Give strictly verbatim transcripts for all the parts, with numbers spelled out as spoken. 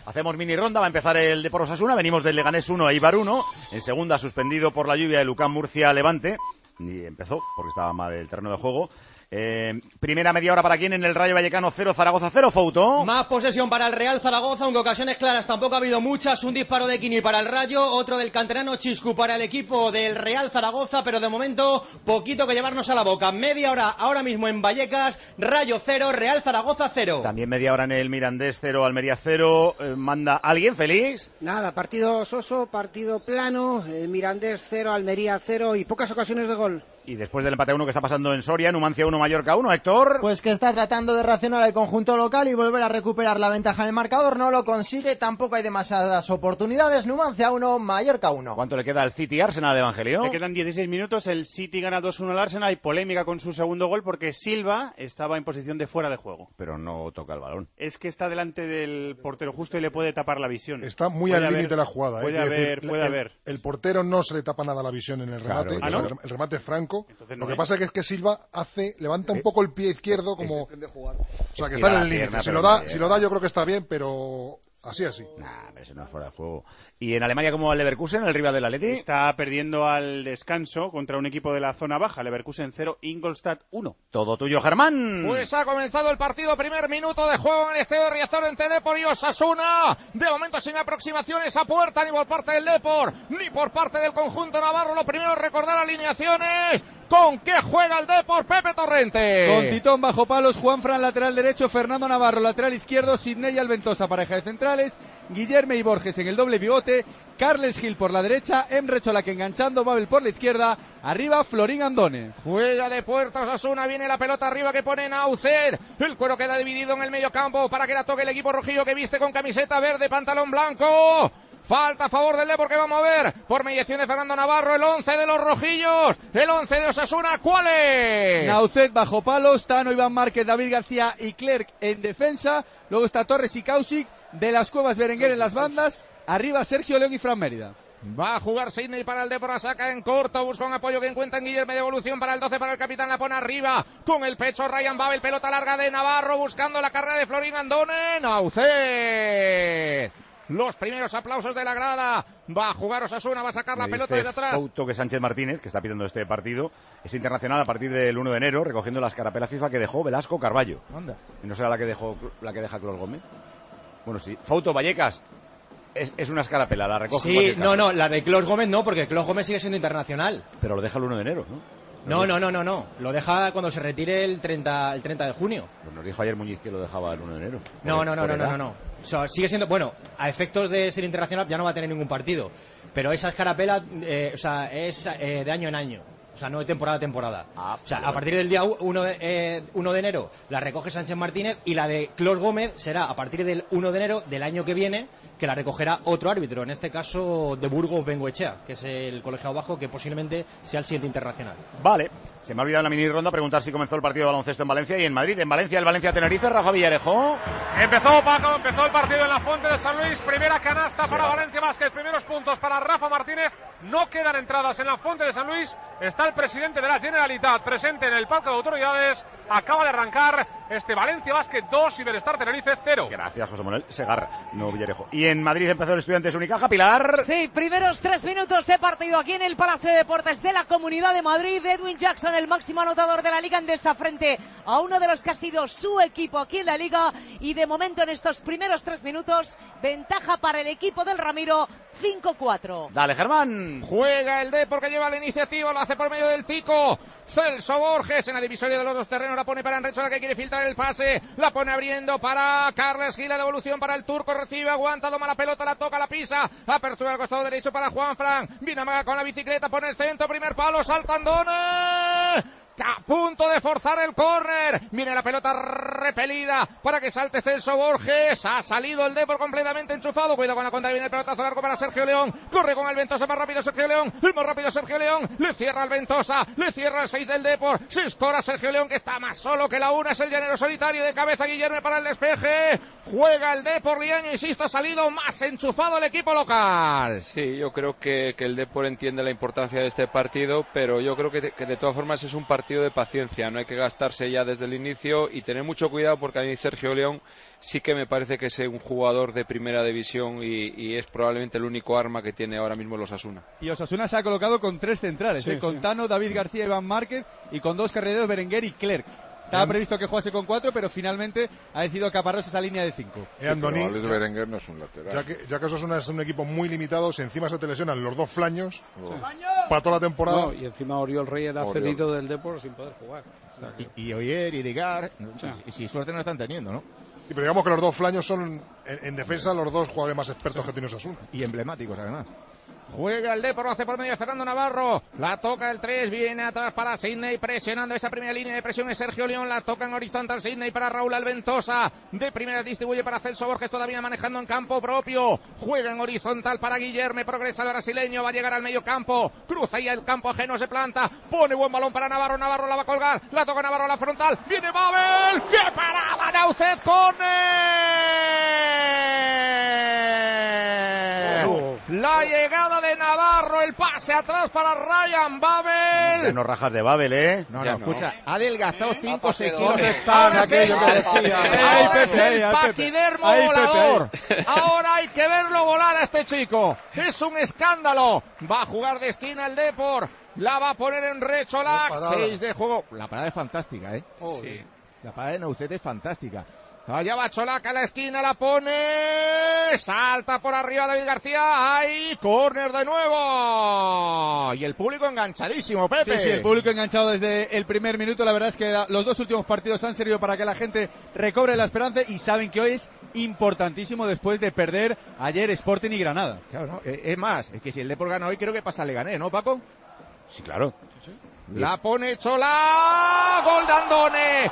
Hacemos mini ronda, va a empezar el Depor Osasuna, venimos del Leganés uno a Eibar uno, en segunda suspendido por la lluvia de Lucán Murcia Levante, y empezó porque estaba mal el terreno de juego. Eh, primera media hora para quién en el Rayo Vallecano cero, Zaragoza cero, Fouto. Más posesión para el Real Zaragoza, aunque ocasiones claras tampoco ha habido muchas. Un disparo de Quini para el Rayo, otro del canterano Chiscu para el equipo del Real Zaragoza, pero de momento poquito que llevarnos a la boca. Media hora ahora mismo en Vallecas, Rayo cero, Real Zaragoza cero. También media hora en el Mirandés cero, Almería cero. Eh, ¿Manda alguien, Félix? Nada, partido soso, partido plano, eh, Mirandés cero, Almería cero y pocas ocasiones de gol. Y después del empate a uno que está pasando en Soria, Numancia uno, Mallorca uno, Héctor. Pues que está tratando de reaccionar el conjunto local y volver a recuperar la ventaja en el marcador, no lo consigue, tampoco hay demasiadas oportunidades. Numancia uno, Mallorca uno. ¿Cuánto le queda al City Arsenal de Evangelio? Le quedan dieciséis minutos, el City gana dos uno al Arsenal, hay polémica con su segundo gol porque Silva estaba en posición de fuera de juego. Pero no toca el balón. Es que está delante del portero justo y le puede tapar la visión. Está muy al límite de la jugada. Puede ¿eh? haber, decir, puede el, haber. El portero no se le tapa nada la visión en el remate. Claro, ¿Ah, no? El remate es franco. Entonces Lo no que hay. pasa que es que Silva hace, levanta un poco el pie izquierdo como... O sea, que Estira está en la el límite. pierna, Si pero lo da, no si lo da yo creo que está bien, pero así, así. Nah, pero eso no es fuera de juego. ¿Y en Alemania cómo va el Leverkusen, el rival del Atleti? Está perdiendo al descanso contra un equipo de la zona baja, Leverkusen cero, Ingolstadt uno. Todo tuyo, Germán. Pues ha comenzado el partido, primer minuto de juego en el Estadio Riazor entre Depor y Osasuna. De momento sin aproximaciones a puerta ni por parte del Depor, ni por parte del conjunto navarro. Lo primero es recordar alineaciones. ¿Con qué juega el Depor, Pepe Torrente? Con Titón bajo palos, Juanfran lateral derecho, Fernando Navarro lateral izquierdo, Sidney Alventosa pareja de centrales, Guillermo y Borges en el doble pivote, Carles Gil por la derecha, Emre Cholak enganchando, Babel por la izquierda, arriba Florín Andone. Juega de puerta Osasuna, viene la pelota arriba que pone Nauced. El cuero queda dividido en el medio campo para que la toque el equipo rojillo que viste con camiseta verde, pantalón blanco. Falta a favor del Depor que vamos a ver por mediación de Fernando Navarro, el once de los rojillos, el once de Osasuna, ¿cuál es? Nauced bajo palos, Tano, Iván Márquez, David García y Clerc en defensa, luego está Torres y Kausic, De las Cuevas, Berenguer en las bandas, arriba Sergio León y Fran Mérida. Va a jugar Sidney para el Depor, la saca en corto, busca un apoyo que encuentra en Guillermo de evolución para el doce, para el capitán, la pone arriba, con el pecho Ryan Babel, pelota larga de Navarro, buscando la carrera de Florín Andone, Nauced. Los primeros aplausos de la grada. Va a jugar Osasuna, va a sacar la Me pelota dice desde atrás. Fouto que Sánchez Martínez, que está pidiendo este partido, es internacional a partir del uno de enero, recogiendo las carapelas FIFA que dejó Velasco Carballo. Anda. ¿Y no será la que dejó la que deja Clos Gómez? Bueno, sí. Fouto, Vallecas. Es, es una escarapela, la recoge. Sí, no, no, la de Clos Gómez no, porque Clos Gómez sigue siendo internacional. Pero lo deja el uno de enero, ¿no? No, no, no, no, no. Lo deja cuando se retire el treinta, el treinta de junio. Pues nos dijo ayer Muñiz que lo dejaba el uno de enero. No, no, no, no, no, no, no. O sea, sigue siendo, bueno, a efectos de ser internacional ya no va a tener ningún partido. Pero esa escarapela, eh, o sea, es eh, de año en año. O sea, no de temporada a temporada. Ah, o sea, bueno. a partir del día uno de, eh, uno de enero la recoge Sánchez Martínez y la de Clos Gómez será a partir del uno de enero del año que viene, que la recogerá otro árbitro, en este caso de Burgos Bengoechea, que es el colegiado bajo que posiblemente sea el siguiente internacional. Vale, se me ha olvidado en la mini ronda preguntar si comenzó el partido de baloncesto en Valencia y en Madrid. En Valencia, el Valencia-Tenerife, Rafa Villarejo. Empezó, Paco, empezó el partido en la Fuente de San Luis, primera canasta Sí, para va. Valencia Basket, primeros puntos para Rafa Martínez, no quedan entradas en la Fuente de San Luis, está el presidente de la Generalitat presente en el Parque de Autoridades, acaba de arrancar este Valencia Basket dos y Benestar Tenerife cero. Gracias, José Manuel Segarra, no Villarejo. Y en Madrid empezó el Estudiantes Unicaja, Pilar. Sí, primeros tres minutos de partido aquí en el Palacio de Deportes de la Comunidad de Madrid. Edwin Jackson, el máximo anotador de la Liga Endesa, frente a uno de los que ha sido su equipo aquí en la Liga. Y de momento en estos primeros tres minutos, ventaja para el equipo del Ramiro, cinco cuatro. Dale, Germán. Juega el Depor que lleva la iniciativa, lo hace por medio del Tico. Celso Borges en la divisoria de los dos terrenos, la pone para Enrecho, la que quiere filtrar el pase, la pone abriendo para Carles Gil, la devolución para el turco, recibe, aguanta, toma la pelota, la toca, la pisa, apertura al costado derecho para Juanfran, Vinamaga con la bicicleta, pone el centro, primer palo, salta Andone. A punto de forzar el córner, viene la pelota repelida para que salte Celso Borges, ha salido el Depor completamente enchufado, cuidado con la contra, viene el pelotazo largo para Sergio León, corre con el Ventosa, más rápido Sergio León, el más rápido Sergio León, le cierra el Ventosa, le cierra el seis del Depor, se escora Sergio León que está más solo que la una, es el llanero solitario de cabeza Guillermo para el despeje, juega el Depor, Liaño, insisto, ha salido más enchufado el equipo local. Sí, yo creo que, que el Depor entiende la importancia de este partido, pero yo creo que, que de todas formas es un partido partido de paciencia, no hay que gastarse ya desde el inicio y tener mucho cuidado porque a mí Sergio León sí que me parece que es un jugador de primera división y, y es probablemente el único arma que tiene ahora mismo el Osasuna. Y Osasuna se ha colocado con tres centrales, Sí, ¿eh? con sí. Tano, David García, Iván Márquez y con dos carrileros, Berenguer y Clerc. Estaba previsto que jugase con cuatro, pero finalmente ha decidido Caparrós esa línea de cinco. Eh, Andoni, Luis Berenguer no es un lateral. Ya que, ya que Osasuna es un equipo muy limitado, si encima se te lesionan los dos flaños para toda la temporada. No, y encima Oriol Reyes ha Oriol. cedido del Depor sin poder jugar. O sea que- Y, y Oyer y Digar, si, si suerte no están teniendo, ¿no? Sí, pero digamos que los dos flaños son en, en defensa los dos jugadores más expertos que tiene Osasuna. Y emblemáticos, además. Juega el Depor, lo hace por medio de Fernando Navarro. La toca el tres, viene atrás para Sidney, presionando esa primera línea de presión es Sergio León. La toca en horizontal Sidney para Raúl Alventosa. De primera distribuye para Celso Borges, todavía manejando en campo propio. Juega en horizontal para Guillerme, progresa el brasileño, va a llegar al medio campo. Cruza ahí el campo ajeno, se planta. Pone buen balón para Navarro, Navarro la va a colgar. La toca Navarro a la frontal. Viene Babel. ¡Qué parada! Naucet Corner. La llegada de Navarro, el pase atrás para Ryan Babel. Ya no rajas de Babel, ¿eh? No, Ya no, escucha, ha adelgazado cinco o seis kilos. ¿Dónde están Ahora es el- aquellos que decían? Ahora es Ahí, el ahí, Pepe. paquidermo Ahí, Pepe, volador. ahí. Ahora hay que verlo volar a este chico. Es un escándalo. Va a jugar de esquina el Depor. La va a poner en Recholak. Qué parada. Seis de juego. La parada es fantástica, ¿eh? Sí. La parada de Naucet es fantástica. Allá va Cholac a la esquina, la pone. Salta por arriba David García. Ahí, córner de nuevo. Y el público enganchadísimo, Pepe. Sí, sí, el público enganchado desde el primer minuto. La verdad es que la- los dos últimos partidos han servido para que la gente recobre la esperanza y saben que hoy es importantísimo después de perder ayer Sporting y Granada. Claro, ¿no? Eh, Es más, es que si el Depor gana hoy, creo que pasa Leganés, ¿no, Paco? Sí, claro. La pone Chola. Gol de Andone.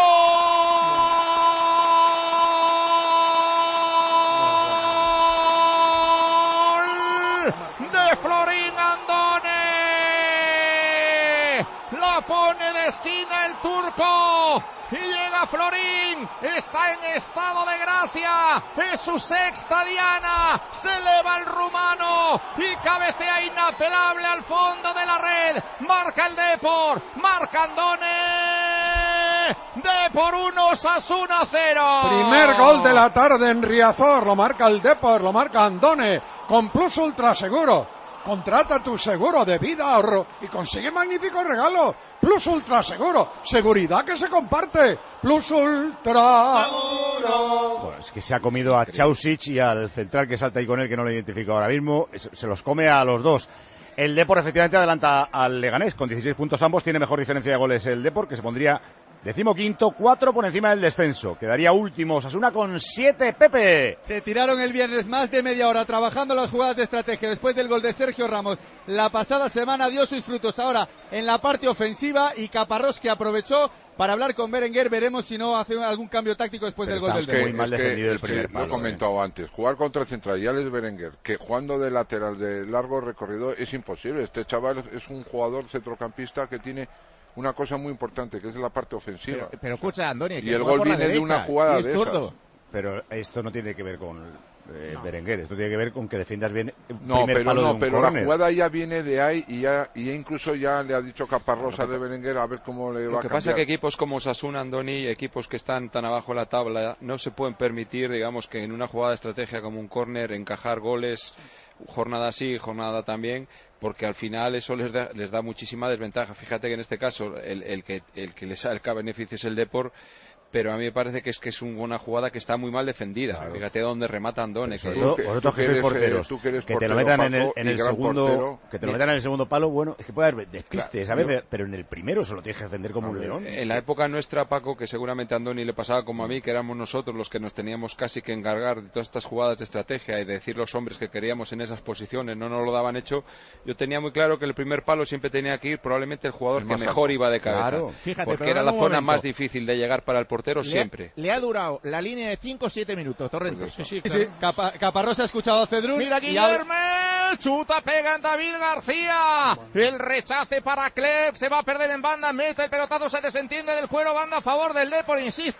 Gol de Florín Andone. La pone de esquina el turco. Y llega Florín. Está en estado de gracia. Es su sexta diana. Se eleva el rumano. Y cabecea inapelable al fondo de la red. Marca el Depor. Marca Andone. Depor uno, Osasuna cero. Primer gol de la tarde en Riazor, lo marca el Depor, lo marca Andone, con Plus Ultra Seguro. Contrata tu seguro de vida, ahorro y consigue magníficos regalos. Plus Ultra Seguro, seguridad que se comparte. Plus Ultra. Bueno, es que se ha comido a Chausic y al central que salta ahí con él, que no lo identifico ahora mismo. Es- Se los come a los dos. El Depor efectivamente adelanta al Leganés con dieciséis puntos ambos. Tiene mejor diferencia de goles el Depor, que se pondría decimoquinto, cuatro por encima del descenso. Quedaría último Osasuna con siete, Pepe. Se tiraron el viernes más de media hora trabajando las jugadas de estrategia después del gol de Sergio Ramos. La pasada semana dio sus frutos ahora en la parte ofensiva y Caparrós que aprovechó para hablar con Berenguer. Veremos si no hace algún cambio táctico después del gol del Es que- Depor. Muy mal es que- defendido el es que primer Lo palo, he comentado antes. Jugar contra el central y Alex Berenguer, que jugando de lateral de largo recorrido es imposible. Este chaval es- es un jugador centrocampista que tiene una cosa muy importante, que es la parte ofensiva. Pero, pero escucha, Andoni, Y que el juega gol por la viene de derecha una jugada y es de zurdo. esas. Pero esto no tiene que ver con eh, Berenguer, esto tiene que ver con que defiendas bien el No, primer pero palo de no, un pero la córner. jugada ya viene de ahí y ya y incluso ya le ha dicho Caparrós a de Berenguer a ver cómo le va Lo a que cambiar. pasa es que equipos como Osasuna, Andoni, equipos que están tan abajo en la tabla, no se pueden permitir, digamos, que en una jugada de estrategia como un córner, encajar goles, jornada sí, jornada también, porque al final eso les da, les da muchísima desventaja. Fíjate que en este caso el, el que el que le saca beneficio es el Depor, pero a mí me parece que es que es una jugada que está muy mal defendida. Claro. Fíjate dónde remata Andone. Sobre que- todo que- vosotros tú que que sois eres, eh, porteros, tú que eres que te lo portero, metan en el, Paco, en y el gran segundo, portero. que te lo metan en el segundo palo, bueno, es que puede haber despistes a Claro, veces, pero en el primero solo tienes que defender como un león. En la época nuestra, Paco, que seguramente a Andoni le pasaba como a mí, que éramos nosotros los que nos teníamos casi que encargar de todas estas jugadas de estrategia y de decir los hombres que queríamos en esas posiciones, no nos lo daban hecho, yo tenía muy claro que el primer palo siempre tenía que ir probablemente el jugador El que más mejor alto. iba de cabeza. Claro, fíjate, porque pero era dame la un zona momento. más difícil de llegar para el portero Le- siempre. Le ha durado la línea de cinco o siete minutos, Torrente. Sí, sí, Sí, sí, Capa- Caparrós ha escuchado a Cedrún. Mira y habla- Guillerme, chuta, pega en David García. El rechace para Clerc, se va a perder en banda, mete el pelotazo, se desentiende del cuero, banda a favor del Depor, insisto,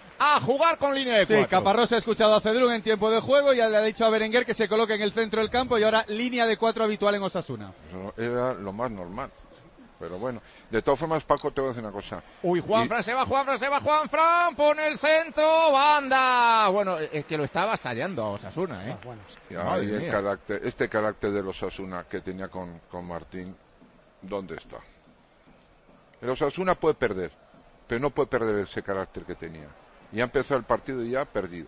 a jugar con línea de Sí, cuatro. Caparrós ha escuchado a Cedrún en tiempo de juego y le ha dicho a Berenguer que se coloque en el centro del campo y ahora línea de cuatro habitual en Osasuna. Eso era lo más normal. Pero bueno, de todas formas, Paco, te voy a decir una cosa. Uy, Juanfran, y... se va Juanfran, se va Juanfran, pone el centro, banda. Bueno, es que lo estaba asallando a Osasuna, ¿eh? Ya, y el carácter, este carácter de los Osasuna que tenía con, con Martín, ¿dónde está? El Osasuna puede perder, pero no puede perder ese carácter que tenía. Ya empezó el partido y ya ha perdido.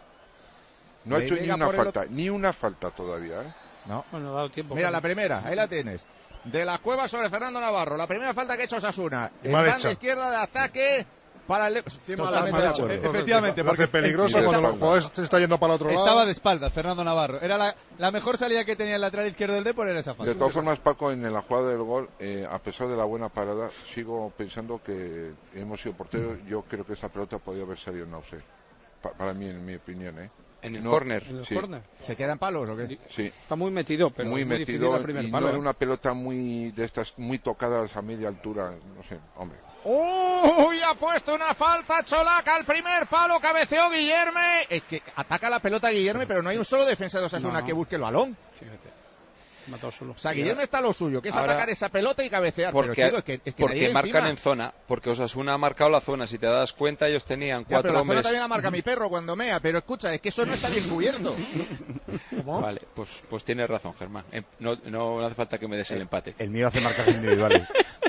No ha hecho ni una falta, el... ni una falta todavía, ¿eh? No, bueno, ha dado tiempo. Mira, la primera, ahí la tienes. De la Cueva sobre Fernando Navarro. La primera falta que ha hecho Osasuna. En banda izquierda de ataque para el... Efectivamente, porque es peligroso cuando el jugador se está yendo para el otro lado. Estaba de espaldas Fernando Navarro. Era la, la mejor salida que tenía el lateral izquierdo del Depor, era esa falta. De todas formas, Paco, en la jugada del gol, eh, a pesar de la buena parada, sigo pensando que hemos sido porteros. Yo creo que esa pelota podía haber salido en Nausé. Pa para mí, en mi opinión, ¿eh? En el no, córner. Sí. ¿Se quedan palos o qué? Sí. Está muy metido, pero muy, muy metido el primer y palo. no era una pelota muy de estas muy tocadas a media altura, no sé, hombre. Uy, ha puesto una falta Cholaca al primer palo, cabeceó Guillerme. Es que ataca la pelota Guillerme, pero no hay un solo defensa de Osasuna no, no. que busque el balón. Fíjate. Mató solo. O sea, Guillermo está lo suyo, que es ahora, atacar esa pelota y cabecear. Porque, pero, chico, es que, es que porque marcan encima. en zona, porque Osasuna ha marcado la zona. Si te das cuenta, ellos tenían cuatro ya, pero la hombres. Zona también la marca mi perro cuando mea, pero escucha, es que eso no está bien cubierto. ¿Cómo? Vale, pues, pues tienes razón, Germán. No, no, no hace falta que me des el, el empate. El mío hace marcas individuales.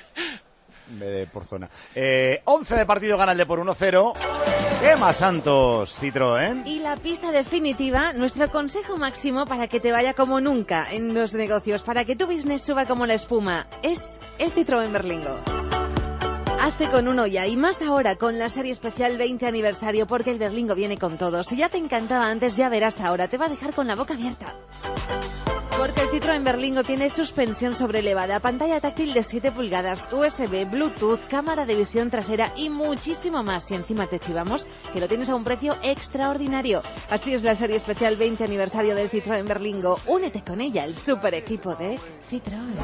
De por zona. Eh, once de partido, gana el de por uno cero. Emma Santos, Citroën. Y la pista definitiva, nuestro consejo máximo para que te vaya como nunca en los negocios, para que tu business suba como la espuma, es el Citroën Berlingo. Hazte con uno ya, y más ahora con la serie especial veinte aniversario, porque el Berlingo viene con todo. Si ya te encantaba antes, ya verás ahora, te va a dejar con la boca abierta. Porque el Citroën Berlingo tiene suspensión sobrelevada, pantalla táctil de siete pulgadas, U S B, Bluetooth, cámara de visión trasera y muchísimo más. Y encima te chivamos que lo tienes a un precio extraordinario. Así es la serie especial veinte aniversario del Citroën Berlingo. Únete con ella, el super equipo de Citroën.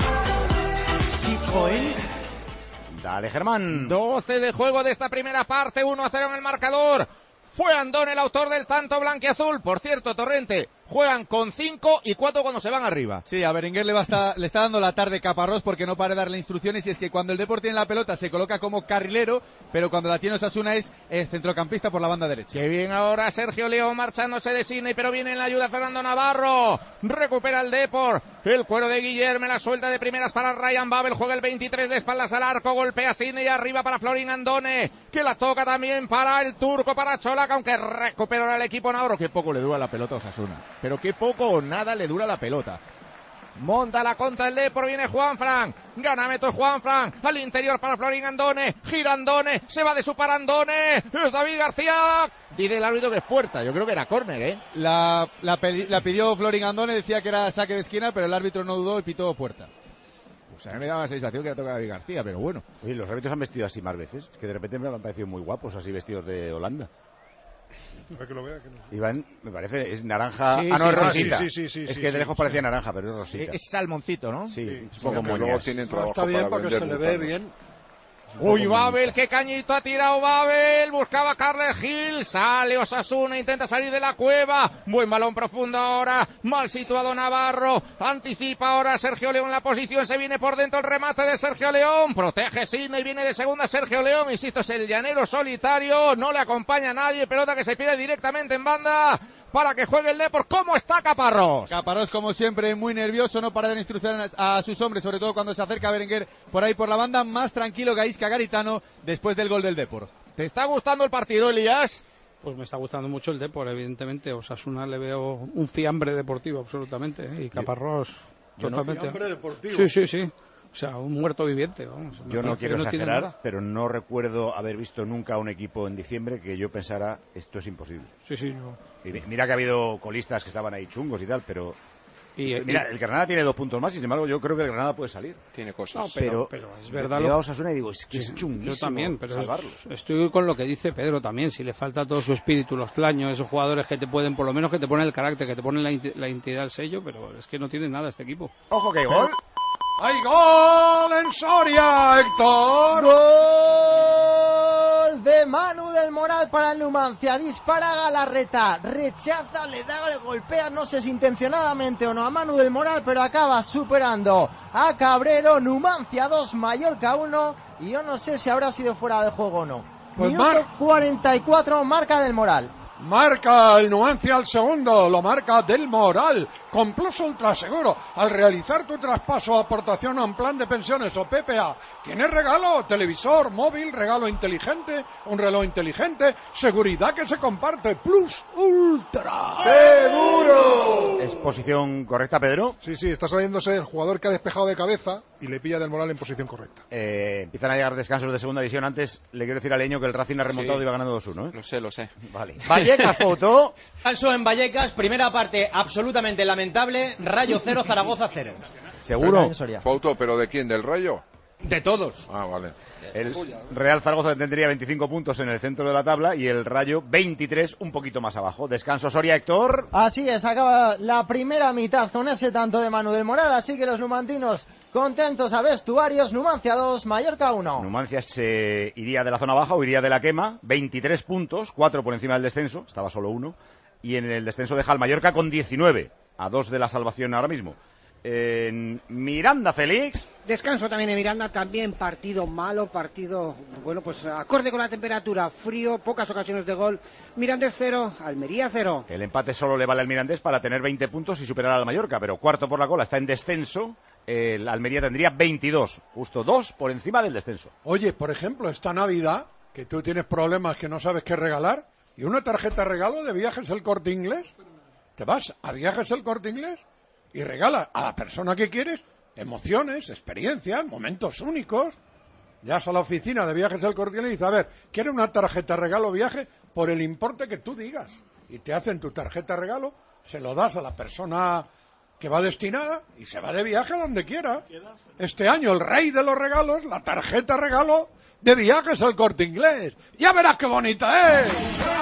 Citroën. Dale, Germán. doce de juego de esta primera parte, uno a cero en el marcador. Fue Andón el autor del tanto blanquiazul. Por cierto, Torrente, juegan con cinco y cuatro cuando se van arriba. Sí, a Berenguer le, va a estar, le está dando la tarde Caparrós porque no para de darle instrucciones, y es que cuando el Depor tiene la pelota se coloca como carrilero, pero cuando la tiene Osasuna es eh, centrocampista por la banda derecha. Qué bien ahora Sergio León marchándose de Sidney, pero viene en la ayuda Fernando Navarro. Recupera el Depor. El cuero de Guillermo, la suelta de primeras para Ryan Babel, juega el veintitrés de espaldas al arco, golpea Sidney arriba para Florin Andone, que la toca también para el turco, para Cholaca, aunque recupera el equipo Navarro. Qué poco le dura la pelota a Osasuna, pero qué poco o nada le dura la pelota. Monta la contra el Depor, viene Juanfran, gana Meto Juanfran, al interior para Florin Andone, gira Andone, se va de su para Andone, es David García, dice el árbitro que es puerta, yo creo que era córner, ¿eh? La, la, la pidió Florin Andone, decía que era saque de esquina, pero el árbitro no dudó y pitó puerta. Pues a mí me daba la sensación que era toca David García, pero bueno. Oye, los árbitros han vestido así más veces, que de repente me han parecido muy guapos, así vestidos de Holanda. Que lo vea, que no. Iván, me parece, es naranja. Sí, ah, no, sí, es rosita. Sí, sí, sí, es sí, que de sí, lejos sí, parecía sí. naranja, pero es rosita. Es salmoncito, ¿no? Sí, sí, es un poco moñas. Luego tienen trabajo Está bien para porque se le ve bien. Uy, Babel, qué cañito ha tirado Babel, buscaba a Carles Gil, sale Osasuna, intenta salir de la cueva, buen balón profundo ahora, mal situado Navarro, anticipa ahora Sergio León en la posición, se viene por dentro el remate de Sergio León, protege Sidney, viene de segunda Sergio León, insisto, es el llanero solitario, no le acompaña a nadie, pelota que se pierde directamente en banda para que juegue el Depor. ¿Cómo está Caparrós? Caparrós, como siempre, muy nervioso, no para de dar instrucciones a, a sus hombres, sobre todo cuando se acerca Berenguer por ahí por la banda, más tranquilo Gaisca Garitano después del gol del Depor. ¿Te está gustando el partido, Elías? Pues me está gustando mucho el Depor, evidentemente. Osasuna le veo un fiambre deportivo, absolutamente, ¿eh? Y Caparrós, yo, totalmente. No, fiambre deportivo. Sí, sí, sí. O sea, un muerto viviente, vamos. Yo no quiero no exagerar, pero no recuerdo haber visto nunca un equipo en diciembre que yo pensara esto es imposible. Sí, sí. Yo... Y mira que ha habido colistas que estaban ahí chungos y tal, pero... Y, mira, y... el Granada tiene dos puntos más y sin embargo yo creo que el Granada puede salir. Tiene cosas. No, pero, pero, pero es verdad. Lo... a Osasuna y digo, es que sí, es chunguísimo. Yo también, pero salvarlo. Es, estoy con lo que dice Pedro también. Si le falta todo su espíritu, los flaños, esos jugadores que te pueden, por lo menos que te ponen el carácter, que te ponen la, la identidad al sello, pero es que no tienen nada este equipo. Ojo que hay gol. ¡Hay gol en Soria, Héctor! ¡Gol de Manu del Moral para el Numancia. Dispara Galarreta, rechaza, le da, le golpea, no sé si intencionadamente o no, a Manu del Moral, pero acaba superando a Cabrero. Numancia dos, Mallorca uno, y yo no sé si habrá sido fuera de juego o no. Pues Minuto mar... cuarenta y cuatro, marca del Moral. Marca el Numancia al segundo, lo marca del Moral, con Plus Ultra Seguro. Al realizar tu traspaso o aportación a un plan de pensiones o P P A, tienes regalo, televisor, móvil, regalo inteligente, un reloj inteligente, seguridad que se comparte, Plus Ultra. ¡Seguro! ¿Es posición correcta, Pedro? Sí, sí, está saliéndose el jugador que ha despejado de cabeza y le pilla del Moral en posición correcta. Eh, empiezan a llegar descansos de segunda división. Antes le quiero decir a Leño que el Racing ha remontado Sí. y va ganando dos uno, ¿eh? Lo sé, lo sé. Vale. Vallecas, Foto. Falso en Vallecas, primera parte absolutamente lamentable, Rayo cero, Zaragoza cero. ¿Seguro? Fauto, ¿pero de quién? ¿Del Rayo? De todos. Ah, vale. El Real Zaragoza tendría veinticinco puntos en el centro de la tabla y el Rayo veintitrés, un poquito más abajo. Descanso, Soria, Héctor. Así es, acaba la primera mitad con ese tanto de Manu del Moral, así que los numantinos contentos a vestuarios. Numancia dos, Mallorca uno. Numancia se iría de la zona baja o iría de la quema, veintitrés puntos, cuatro por encima del descenso, estaba solo uno, y en el descenso deja al Mallorca con diecinueve, a dos de la salvación ahora mismo. En Miranda, Félix. Descanso también en Miranda, también partido malo, partido, bueno, pues acorde con la temperatura, frío, pocas ocasiones de gol. Mirandés cero, Almería cero. El empate solo le vale al Mirandés para tener veinte puntos y superar al Mallorca, pero cuarto por la cola, está en descenso. El Almería tendría veintidós, justo dos por encima del descenso. Oye, por ejemplo, esta Navidad, que tú tienes problemas que no sabes qué regalar, y una tarjeta de regalo de Viajes El Corte Inglés, te vas a Viajes El Corte Inglés y regala a la persona que quieres emociones, experiencias, momentos únicos. Ya a la oficina de Viajes El Corte Inglés y dices, a ver, ¿quiere una tarjeta de regalo viaje? Por el importe que tú digas. Y te hacen tu tarjeta de regalo, se lo das a la persona que va destinada y se va de viaje a donde quiera. Este año el rey de los regalos, la tarjeta de regalo de Viajes El Corte Inglés. Ya verás qué bonita es.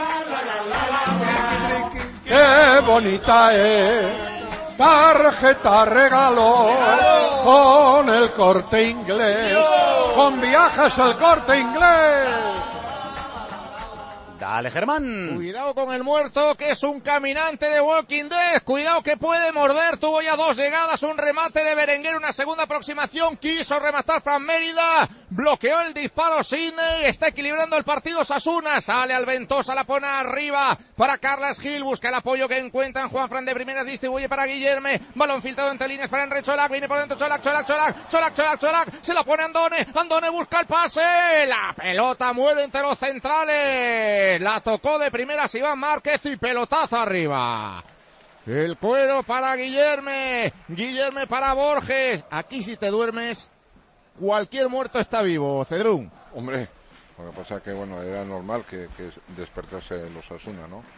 Qué bonita es. Tarjeta regalo con El Corte Inglés, con Viajes El Corte Inglés. Dale, Germán. Cuidado con el muerto, que es un caminante de Walking Dead. Cuidado que puede morder. Tuvo ya dos llegadas, un remate de Berenguer, una segunda aproximación. Quiso rematar Fran Mérida. Bloqueó el disparo Sidney. Está equilibrando el partido Osasuna. Sale al Ventosa, la pone arriba para Carles Gil. Busca el apoyo que encuentran. Juan Fran de primeras distribuye para Guillerme. Balón filtrado entre líneas para Enre Cholac. Viene por dentro Cholac, Cholac, Cholac. Cholac, Cholac, Cholac. Se la pone Andone. Andone busca el pase. La pelota muere entre los centrales. La tocó de primeras Iván Márquez y pelotazo arriba. El cuero para Guillerme. Guillerme para Borges. Aquí si te duermes, cualquier muerto está vivo, Cedrún. Hombre, lo que pasa es que bueno, era normal que, que despertase los Osasuna, ¿no?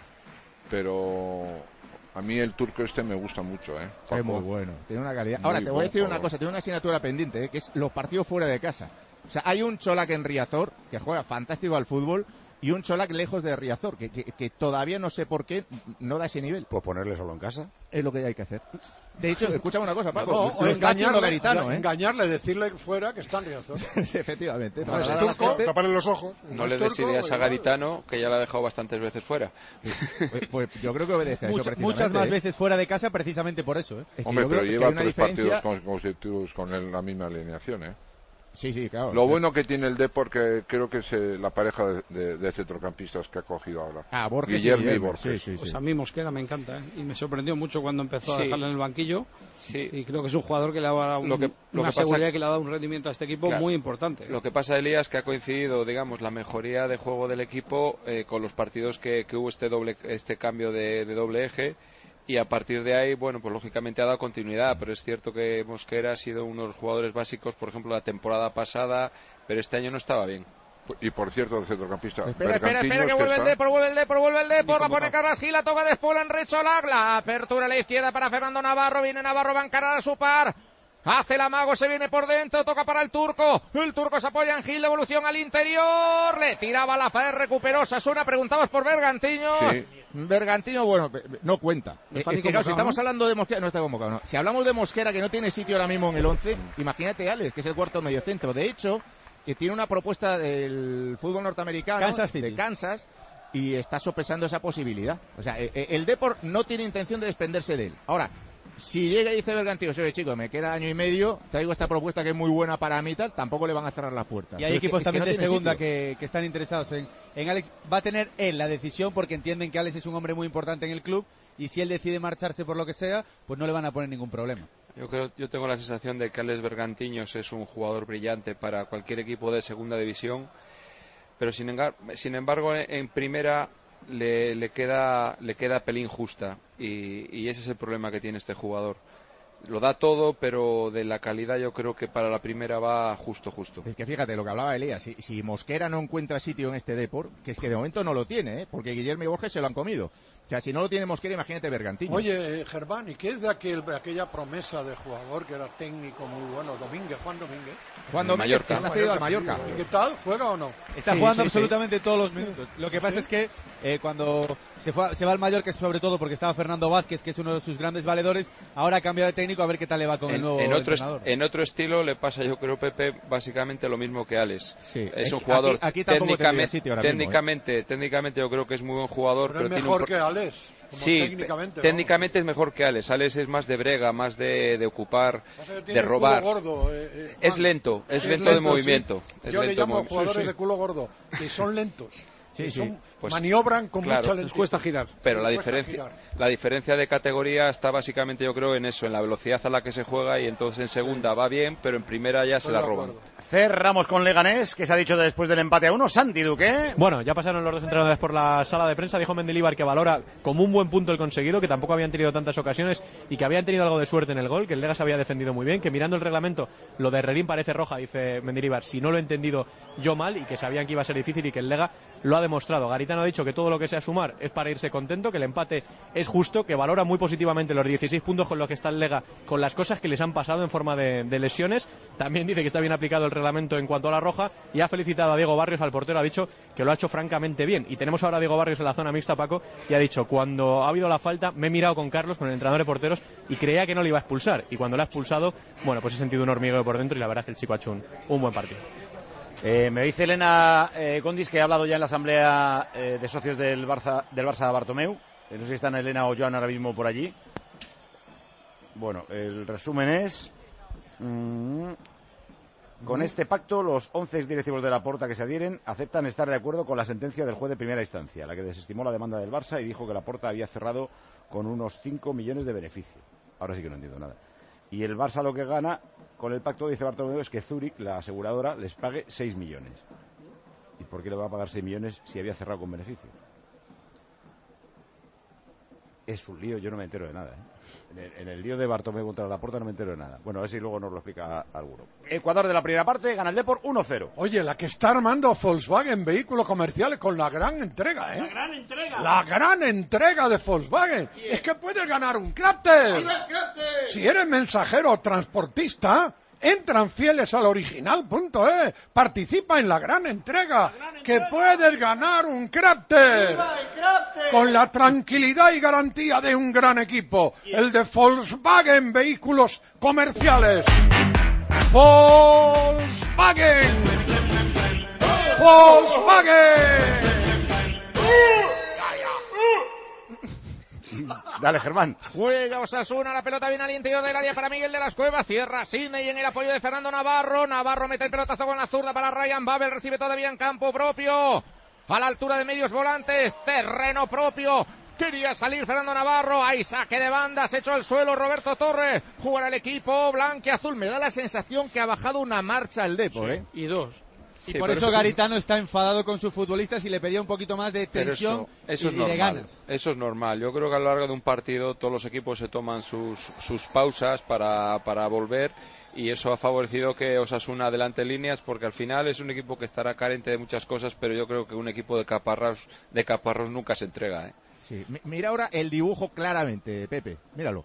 Pero a mí el turco este me gusta mucho, ¿eh? Es muy bueno, tiene una calidad. Muy Ahora, te voy a decir buen una jugador. cosa, tiene una asignatura pendiente, ¿eh? Que es los partidos fuera de casa. O sea, hay un Cholac en Riazor, que juega fantástico al fútbol, y un Cholac lejos de Riazor, que, que, que todavía no sé por qué no da ese nivel. Pues ponerle solo en casa. Es lo que hay que hacer. De hecho, escúchame una cosa, Paco. No, lo o está haciendo engañarle, Garitano, ¿eh? engañarle, decirle fuera que está en Riazor. Efectivamente. No, es Para la turco, gente- Taparle los ojos. No le des ideas a Garitano, que ya la ha dejado bastantes veces fuera. Pues, pues yo creo que obedece a eso Mucha- precisamente. muchas más ¿eh? veces fuera de casa precisamente por eso, ¿eh? Es que Hombre, yo pero creo que lleva hay una tres diferencia- partidos consecutivos con el- la misma alineación, ¿eh? Sí, sí, claro. Lo bueno que tiene el Depor, que creo que es eh, la pareja de, de- de centrocampistas que ha cogido ahora. Ah, Borges y Guillermo y Guillermo, Borges. sí, sí, Pues sí. a mí Mosquera me encanta, ¿eh? Y me sorprendió mucho cuando empezó a Sí. dejarlo en el banquillo. Sí. Y creo que es un jugador que le ha dado un- Lo que- lo una que pasa- seguridad que le ha dado un rendimiento a este equipo Claro. muy importante. Lo que pasa, Elías, que ha coincidido, digamos, la mejoría de juego del equipo eh, con los partidos que, que hubo este doble este cambio de, de doble eje, y a partir de ahí, bueno, pues lógicamente ha dado continuidad, pero es cierto que Mosquera ha sido uno de los jugadores básicos, por ejemplo, la temporada pasada, pero este año no estaba bien. Y por cierto, el centrocampista. Espera, espera, espera, que Bergantiños, vuelve el está- Depor, vuelve el Depor, vuelve el Depor, la cómo pone va. Carles Gil, la toca de Spola en Recholac, la apertura a la izquierda para Fernando Navarro, viene Navarro, va a encarar a su par, hace el amago, se viene por dentro, toca para el turco, el turco se apoya en Gil, devolución al interior, le tiraba la pared, recuperó Sasuna, preguntabas por Bergantiño, Sí. Bergantiño, bueno, no cuenta. No Eh, está es ni que, claro, si convocado, estamos ¿no? hablando de Mosquera, no está convocado, no. Si hablamos de Mosquera, que no tiene sitio ahora mismo en el once, imagínate Alex, que es el cuarto medio centro. De hecho, que tiene una propuesta del fútbol norteamericano, Kansas City. de Kansas, y está sopesando esa posibilidad. O sea, el Depor no tiene intención de desprenderse de él. Ahora, si llega y dice Bergantiños, oye chico, me queda año y medio, traigo esta propuesta que es muy buena para mí, tal, tampoco le van a cerrar la puerta. Y hay Pero equipos es que, también es que no de tiene segunda sitio. que, que están interesados en, en Alex. Va a tener él la decisión porque entienden que Alex es un hombre muy importante en el club y si él decide marcharse por lo que sea, pues no le van a poner ningún problema. Yo creo, yo tengo la sensación de que Alex Bergantiños es un jugador brillante para cualquier equipo de segunda división, pero sin, engar, sin embargo en, en primera le, le queda le queda pelín justa y, y ese es el problema que tiene este jugador. Lo da todo, pero de la calidad yo creo que para la primera va justo, justo. Es que fíjate lo que hablaba Elías, si, si Mosquera no encuentra sitio en este Depor, que es que de momento no lo tiene, ¿eh? Porque Guillermo y Borges se lo han comido. O sea, si no lo tiene Mosquera, imagínate Bergantiños. Oye, Germán, ¿y qué es de, aquel, de aquella promesa de jugador que era técnico muy bueno? Domínguez, Juan Domínguez. Juan Domínguez, que está cedido al Mallorca. ¿Y qué tal? ¿Juega o no? Está Sí, jugando sí, absolutamente sí. todos los minutos. Lo que pasa ¿Sí? es que eh, cuando se, fue, se va al Mallorca es sobre todo porque estaba Fernando Vázquez, que es uno de sus grandes valedores. Ahora ha cambiado de técnico a ver qué tal le va con En, el nuevo en otro, entrenador. en otro estilo le pasa, yo creo, Pepe, básicamente lo mismo que Alex. Sí. Es Es un que jugador aquí- aquí tampoco tendría técnicamente, sitio ahora mismo, ¿eh? técnicamente, técnicamente yo creo que es muy buen jugador, Pero pero, es tiene un mejor pro- que Alex. Como Sí, técnicamente. técnicamente es mejor que Alex. Alex es más de brega, más de, de ocupar, Pasa que tiene de el culo robar. gordo, eh, eh, Juan. Es lento, es, Es lento, de lento, sí. movimiento. Es Yo le lento de llamo movi- jugadores sí, sí. de culo gordo, que son lentos. Sí, que sí. son- Pues, maniobran con claro, mucha les lentitud. cuesta girar. Pero la Les cuesta diferencia, girar. la diferencia de categoría está básicamente, yo creo, en eso, en la velocidad a la que se juega y entonces en segunda va bien, pero en primera ya se Estoy la de roban. acuerdo. Cerramos con Leganés, que se ha dicho después del empate a uno. Santi Duque. Bueno, ya pasaron los dos entrenadores por la sala de prensa. Dijo Mendilibar que valora como un buen punto el conseguido, que tampoco habían tenido tantas ocasiones y que habían tenido algo de suerte en el gol, que el Lega se había defendido muy bien, que mirando el reglamento lo de Herrerín parece roja, dice Mendilibar, si no lo he entendido yo mal, y que sabían que iba a ser difícil y que el Lega lo ha demostrado. Garitano ha dicho que todo lo que sea sumar es para irse contento, que el empate es justo, que valora muy positivamente los dieciséis puntos con los que está el Lega, con las cosas que les han pasado en forma de, de lesiones. También dice que está bien aplicado el reglamento en cuanto a la roja y ha felicitado a Diego Barrios, al portero, ha dicho que lo ha hecho francamente bien. Y tenemos ahora a Diego Barrios en la zona mixta, Paco, y ha dicho, cuando ha habido la falta me he mirado con Carlos, con el entrenador de porteros, y creía que no le iba a expulsar, y cuando lo ha expulsado, bueno, pues he sentido un hormigueo por dentro y la verdad es que el chico ha hecho un, un buen partido. Eh, me dice Elena eh, Condis que ha hablado ya en la asamblea eh, de socios del Barça, del Barça Bartomeu. Eh, no sé si están Elena o Joan ahora mismo por allí. Bueno, el resumen es... mm, con este pacto, los once directivos de la Porta que se adhieren aceptan estar de acuerdo con la sentencia del juez de primera instancia, la que desestimó la demanda del Barça y dijo que la Porta había cerrado con unos cinco millones de beneficio. Ahora sí que no entiendo nada. Y el Barça lo que gana con el pacto, dice Bartomeu, es que Zurich, la aseguradora, les pague seis millones. ¿Y por qué le va a pagar seis millones si había cerrado con beneficio? Es un lío, yo no me entero de nada, ¿eh? En el, en el lío de Bartomeu contra la Porta no me entero de nada. Bueno, a ver si luego nos lo explica alguno. Ecuador de la primera parte, gana el Depor uno cero. Oye, la que está armando Volkswagen vehículos comerciales con la gran entrega, ¿eh? La gran entrega. La gran entrega de Volkswagen. Es que puedes ganar un Crafter. Si eres mensajero o transportista, entran fieles al original punto es. Participa en la gran entrega, que puedes ganar un Crafter. Con la tranquilidad y garantía de un gran equipo, el de Volkswagen Vehículos Comerciales. Volkswagen. Volkswagen. Dale, Germán. Juega Osasuna, la pelota viene al interior del área para Miguel de las Cuevas, cierra Sidney en el apoyo de Fernando Navarro, Navarro mete el pelotazo con la zurda para Ryan Babel, recibe todavía en campo propio, a la altura de medios volantes, terreno propio, quería salir Fernando Navarro, hay saque de banda, se echó al suelo Roberto Torres, jugará el equipo blanquiazul, me da la sensación que ha bajado una marcha el Depor, ¿eh? Y dos. Y Sí, por pero eso eso- Garitano está enfadado con sus futbolistas y le pedía un poquito más de Pero tensión eso, eso y es de normal. ganas. Eso es normal. Yo creo que a lo largo de un partido todos los equipos se toman sus, sus pausas para, para volver y eso ha favorecido que Osasuna adelante líneas porque al final es un equipo que estará carente de muchas cosas, pero yo creo que un equipo de caparrós, de caparrós nunca se entrega, ¿eh? Sí, mi- mira ahora el dibujo claramente, Pepe, míralo.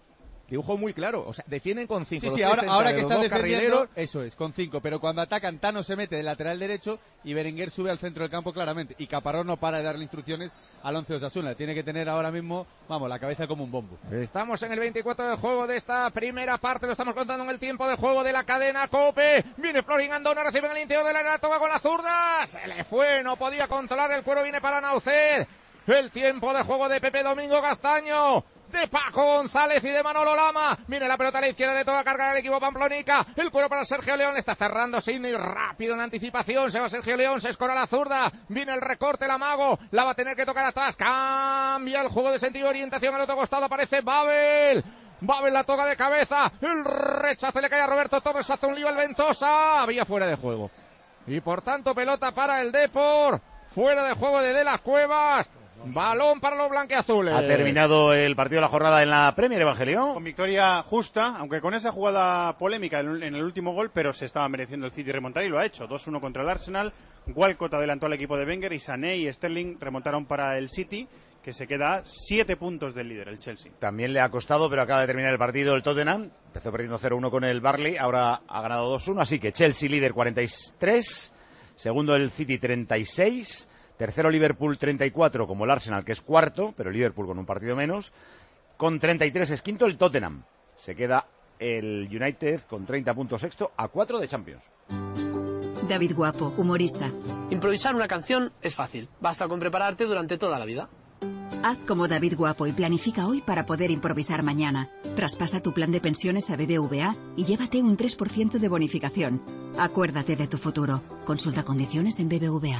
dibujo muy claro, o sea, defienden con cinco. Sí, sí, ahora, ahora que están defendiendo, eso es, con cinco, pero cuando atacan, Tano se mete de lateral derecho y Berenguer sube al centro del campo claramente, y Caparrós no para de darle instrucciones al once de Osasuna, tiene que tener ahora mismo, vamos, la cabeza como un bombo. Estamos en el veinticuatro de juego de esta primera parte, lo estamos contando en el tiempo de juego de la cadena COPE, viene Florin Andone, recibe en el interior de la área, toca con la zurda, se le fue, no podía controlar el cuero, viene para Nauced, el tiempo de juego de Pepe Domingo Castaño, de Paco González y de Manolo Lama. Viene la pelota a la izquierda, le toca cargar el equipo Pamplonica. El cuero para Sergio León, está cerrando Sidney rápido en anticipación. Se va Sergio León, se escora la zurda. Viene el recorte, la Mago. La va a tener que tocar atrás. Cambia el juego de sentido de orientación al otro costado. Aparece Babel. Babel la toca de cabeza. El rechazo le cae a Roberto Torres. Hace un lío al Ventosa. Había fuera de juego. Y por tanto, pelota para el Depor. Fuera de juego de De las Cuevas. Balón para los blanqueazules. Ha terminado el partido de la jornada en la Premier, Evangelio. Con victoria justa, aunque con esa jugada polémica en el último gol, pero se estaba mereciendo el City remontar y lo ha hecho. dos uno contra el Arsenal. Walcott adelantó al equipo de Wenger y Sané y Sterling remontaron para el City, que se queda siete puntos del líder, el Chelsea. También le ha costado, pero acaba de terminar el partido el Tottenham. Empezó perdiendo cero uno con el Burnley, ahora ha ganado dos uno, así que Chelsea líder cuarenta y tres, segundo el City treinta y seis. Tercero Liverpool treinta y cuatro, como el Arsenal, que es cuarto, pero Liverpool con un partido menos. Con treinta y tres es quinto el Tottenham. Se queda el United con treinta puntos sexto, a cuatro de Champions. David Guapo, humorista. Improvisar una canción es fácil. Basta con prepararte durante toda la vida. Haz como David Guapo y planifica hoy para poder improvisar mañana. Traspasa tu plan de pensiones a B B V A y llévate un tres por ciento de bonificación. Acuérdate de tu futuro. Consulta condiciones en B B V A.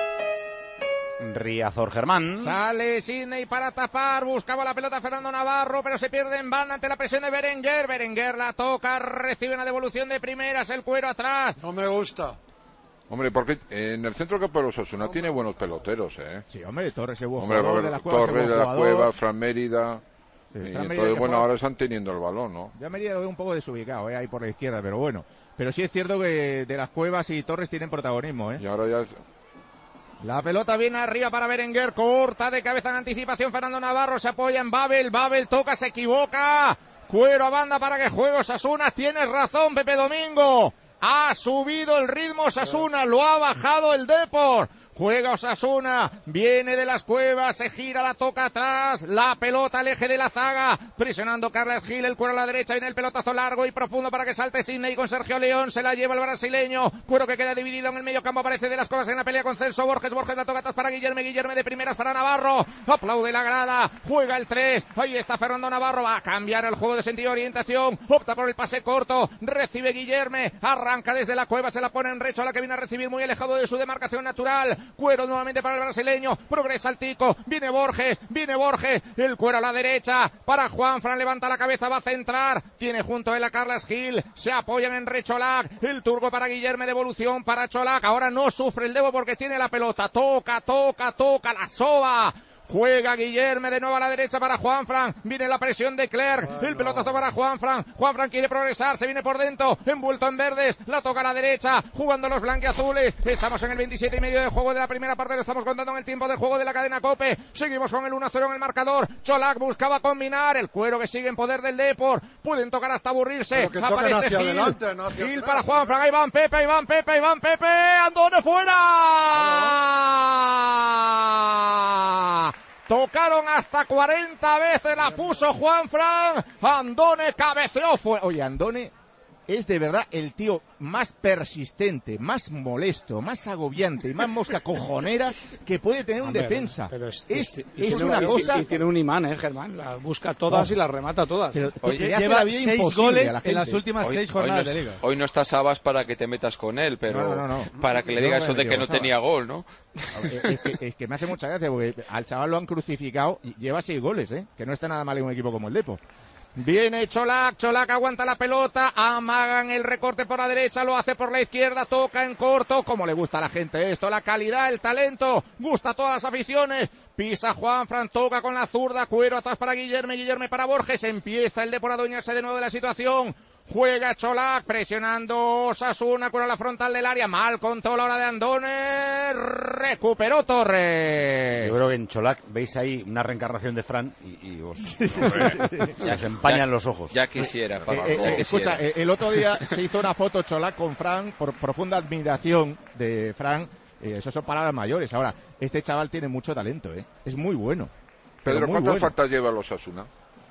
Riazor Germán. Sale Sidney para tapar, buscaba la pelota Fernando Navarro, pero se pierde en banda ante la presión de Berenguer. Berenguer la toca, recibe una devolución de primeras, el cuero atrás. No me gusta. Hombre, porque en el centro campo de los Osasuna tiene buenos peloteros, ¿eh? Sí, hombre, Torres es buen hombre, jugador, Robert, de la Cueva, Torres de la Cueva, Fran Mérida. Sí, y Fran entonces, Mérida bueno, juega... ahora están teniendo el balón, ¿no? Ya Mérida lo veo un poco desubicado, ¿eh? Ahí por la izquierda, pero bueno. Pero sí es cierto que de las Cuevas y Torres tienen protagonismo, ¿eh? Y ahora ya... Es... La pelota viene arriba para Berenguer, corta de cabeza en anticipación Fernando Navarro, se apoya en Babel, Babel toca, se equivoca, cuero a banda para que juegue Osasuna, tienes razón Pepe Domingo, ha subido el ritmo Osasuna, lo ha bajado el Depor. Juega Osasuna, viene de las Cuevas, se gira, la toca atrás, la pelota al eje de la zaga, presionando Carles Gil, el cuero a la derecha, viene el pelotazo largo y profundo para que salte Sidney con Sergio León, se la lleva el brasileño, cuero que queda dividido en el medio campo, aparece de las Cuevas en la pelea con Celso Borges, Borges la toca atrás para Guillerme, Guillerme de primeras para Navarro, aplaude la grada, juega el tres, ahí está Fernando Navarro, va a cambiar el juego de sentido de orientación, opta por el pase corto, recibe Guillerme, arranca desde la Cueva, se la pone en recho a la que viene a recibir muy alejado de su demarcación natural, cuero nuevamente para el brasileño, progresa el Tico, viene Borges, viene Borges, el cuero a la derecha, para Juanfran, levanta la cabeza, va a centrar, tiene junto a él a Carles Gil, se apoyan en Recholac, el turco para Guillerme, devolución para Cholac, ahora no sufre el Debo porque tiene la pelota, toca, toca, toca, la soba, juega Guillerme de nuevo a la derecha para Juanfran, viene la presión de Clerc, bueno. El pelotazo para Juanfran, Juanfran quiere progresar, se viene por dentro, envuelto en verdes, la toca a la derecha, jugando los blanquiazules, estamos en el veintisiete y medio de juego de la primera parte, lo estamos contando en el tiempo de juego de la cadena COPE, seguimos con el uno a cero en el marcador, Cholac buscaba combinar, el cuero que sigue en poder del Depor, pueden tocar hasta aburrirse, aparece Gil, adelante, no Gil para Juanfran, ahí van Pepe, ahí van Pepe, ahí van Pepe, Andone fuera. Tocaron hasta cuarenta veces, la puso Juanfran, Andone cabeceó, fue... Oye, Andone es de verdad el tío más persistente, más molesto, más agobiante y más mosca cojonera que puede tener un Hombre, defensa. Pero es es, es, es una y, cosa... Y, y tiene un imán, ¿eh, Germán? Las busca todas oh. y las remata todas. Pero, Oye, lleva seis goles en las últimas hoy, seis jornadas hoy no, de liga. Hoy no está Sabas para que te metas con él, pero no, no, no, no. para que le diga eso de que no Sabas. tenía gol, ¿no? Es que, es que me hace mucha gracia porque al chaval lo han crucificado y lleva seis goles, ¿eh? Que no está nada mal en un equipo como el Depor. Viene Cholac, Cholac aguanta la pelota, amagan el recorte por la derecha, lo hace por la izquierda, toca en corto, como le gusta a la gente esto, la calidad, el talento, gusta a todas las aficiones, pisa Juanfran, toca con la zurda, cuero atrás para Guillerme, Guillerme para Borges, empieza el Depor a adueñarse de nuevo de la situación, Juega Cholac, presionando Osasuna con la frontal del área. Mal control ahora de Andone. Recuperó Torres. Yo creo que en Cholac veis ahí una reencarnación de Fran y, y os, ya se empañan ya, los ojos. Ya quisiera, Paco, eh, eh, ya quisiera. Escucha, eh, el otro día se hizo una foto Cholac con Fran por profunda admiración de Fran. Eh, eso son palabras mayores. Ahora, este chaval tiene mucho talento, ¿eh? Es muy bueno. Pedro, muy ¿cuántas bueno. faltas lleva los Osasuna?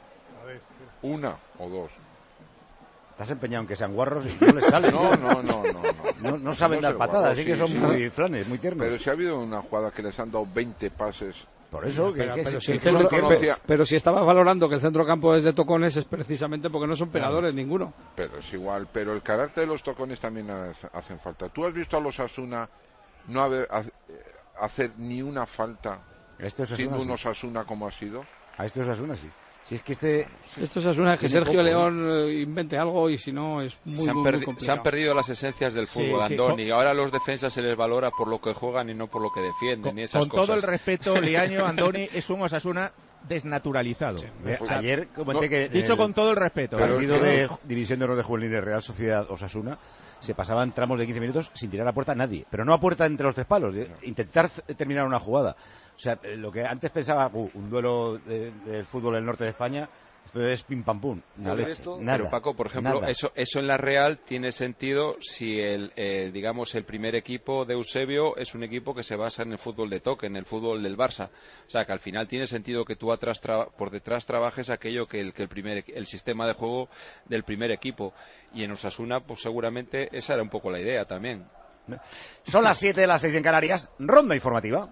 ¿Una o dos? Estás empeñado en que sean guarros y no les salen. No, no, no, no. No, no, no saben no dar patadas, así sí, que son sí, muy sí. flanes, muy tiernos. Pero si ha habido una jugada que les han dado veinte pases. Por eso, que, pero, que, pero, que, si el que centro, son pe- tiernos. pero si estabas valorando que el centrocampo es de tocones es precisamente porque no son pegadores claro. ninguno. Pero es igual, pero el carácter de los tocones también hacen falta. ¿Tú has visto a los Osasuna no haber, hacer ni una falta este siendo sí. un Osasuna como ha sido? A este Osasuna sí. Si es que este... Esto es una que Sergio poco, León ¿eh? invente algo y si no es muy, se han, muy, muy se han perdido las esencias del fútbol, sí, Andoni. Sí, ahora los defensas se les valora por lo que juegan y no por lo que defienden. Con, y esas con cosas. todo el respeto, Liaño, Andoni es un Osasuna desnaturalizado. Sí, eh, o sea, ayer comenté no, que... Dicho el, con todo el respeto. El partido de División de Honor de Juveniles Real Sociedad Osasuna se pasaban tramos de quince minutos sin tirar a puerta a nadie. Pero no a puerta entre los tres palos. De intentar terminar una jugada. O sea, lo que antes pensaba, uh, un duelo de, del fútbol del norte de España... Esto es pim pam pum, una leche, nada, pero Paco, por ejemplo, nada. eso eso en la Real tiene sentido si el eh, digamos el primer equipo de Eusebio es un equipo que se basa en el fútbol de toque, en el fútbol del Barça, o sea que al final tiene sentido que tú atrás tra- por detrás trabajes aquello que el que el primer el sistema de juego del primer equipo, y en Osasuna pues seguramente esa era un poco la idea también. Son las siete, las seis en Canarias, ronda informativa.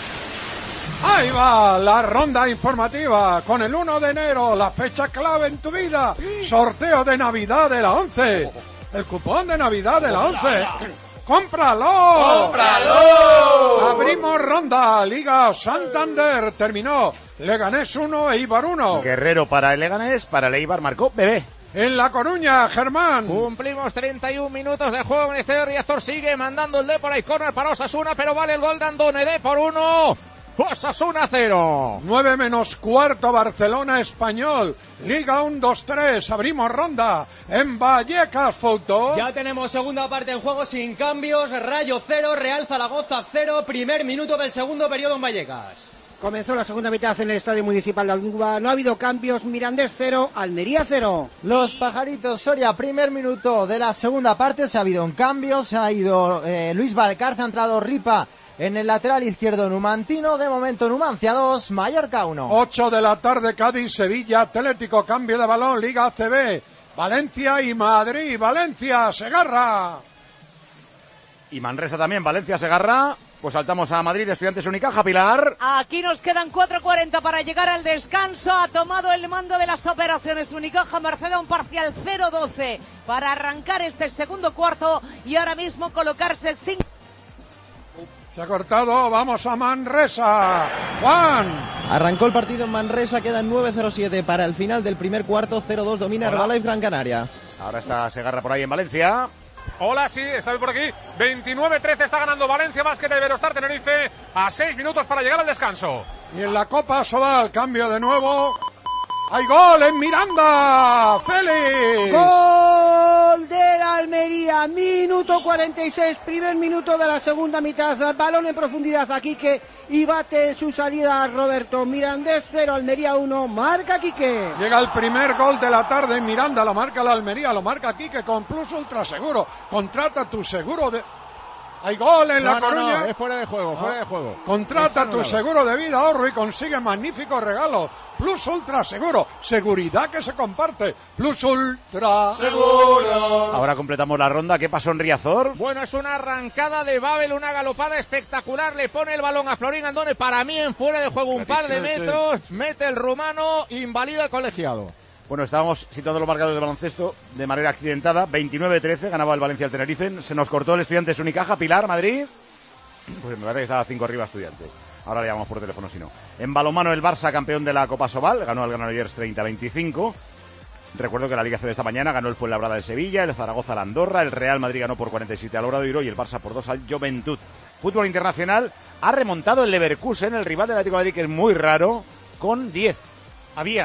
Ahí va la ronda informativa con el uno de enero, la fecha clave en tu vida. Sorteo de Navidad de la once. El cupón de Navidad de la once. ¡Cómpralo! ¡Cómpralo! Abrimos ronda. Liga Santander terminó. Leganés uno, Eibar uno. Guerrero para el Leganés, para el Eibar marcó Bebé. En La Coruña, Germán. Cumplimos treinta y un minutos de juego en este Riazor. Sigue mandando el Depor. Hay córner para Osasuna, pero vale el gol de Andone. Depor uno. Osasuna cero. nueve menos cuarto, Barcelona Español. Liga uno dos tres. Abrimos ronda en Vallecas, Fouto. Ya tenemos segunda parte en juego sin cambios. Rayo cero, Real Zaragoza cero. Primer minuto del segundo periodo en Vallecas. Comenzó la segunda mitad en el Estadio Municipal de Alduba. No ha habido cambios. Mirandés cero, Almería cero. Los Pajaritos Soria, primer minuto de la segunda parte. Se ha habido un cambio. Se ha ido eh, Luis Valcarce, ha entrado Ripa en el lateral izquierdo Numantino. De momento Numancia dos, Mallorca uno. ocho de la tarde, Cádiz, Sevilla, Atlético, cambio de balón, Liga A C B. Valencia y Madrid. Valencia, Segarra. Y Manresa también, Valencia, Segarra. Pues saltamos a Madrid, Estudiantes Unicaja, Pilar. Aquí nos quedan cuatro cuarenta para llegar al descanso. Ha tomado el mando de las operaciones Unicaja, merced a un parcial cero doce para arrancar este segundo cuarto y ahora mismo colocarse cinco. Se ha cortado, vamos a Manresa. Juan. Arrancó el partido en Manresa, quedan nueve cero siete para el final del primer cuarto, cero dos domina Herbalife Gran Canaria. Ahora está Segarra por ahí en Valencia. Hola, sí, está por aquí. veintinueve trece está ganando Valencia Basket de Iberostar Tenerife a seis minutos para llegar al descanso. Y en la Copa Sobal, cambio de nuevo. ¡Hay gol en Miranda! ¡Félix! ¡Gol de la Almería! Minuto cuarenta y seis, primer minuto de la segunda mitad. Balón en profundidad a Quique y bate en su salida a Roberto. Mirandés cero, Almería uno. Marca Quique. Llega el primer gol de la tarde en Miranda. Lo marca la Almería, lo marca Quique con Plus Ultra Seguro. Contrata tu seguro de... Hay gol en no, La no, Coruña. No, es fuera de juego, fuera de juego. Contrata tu seguro de vida, ahorro y consigue magníficos regalos. Plus Ultra Seguro, seguridad que se comparte. Plus Ultra Seguro. Ahora completamos la ronda. ¿Qué pasó en Riazor? Bueno, es una arrancada de Babel, una galopada espectacular. Le pone el balón a Florín Andone, para mí en fuera de juego un par de metros. Mete el rumano, invalida el colegiado. Bueno, estábamos situando los marcadores de baloncesto de manera accidentada. veintinueve trece, ganaba el Valencia al Tenerife. Se nos cortó el Estudiantes Unicaja. Pilar, Madrid. Pues me parece que estaba cinco arriba Estudiantes. Ahora le llamamos por teléfono si no. En balonmano el Barça, campeón de la Copa Sobal. Ganó al Granollers treinta a veinticinco. Recuerdo que la Liga C de esta mañana ganó el Fuenlabrada del Sevilla, el Zaragoza al Andorra, el Real Madrid ganó por cuarenta y siete al Obradoiro y el Barça por dos al Juventud. Fútbol internacional, ha remontado el Leverkusen, el rival del Atlético de Madrid, que es muy raro, con diez. Había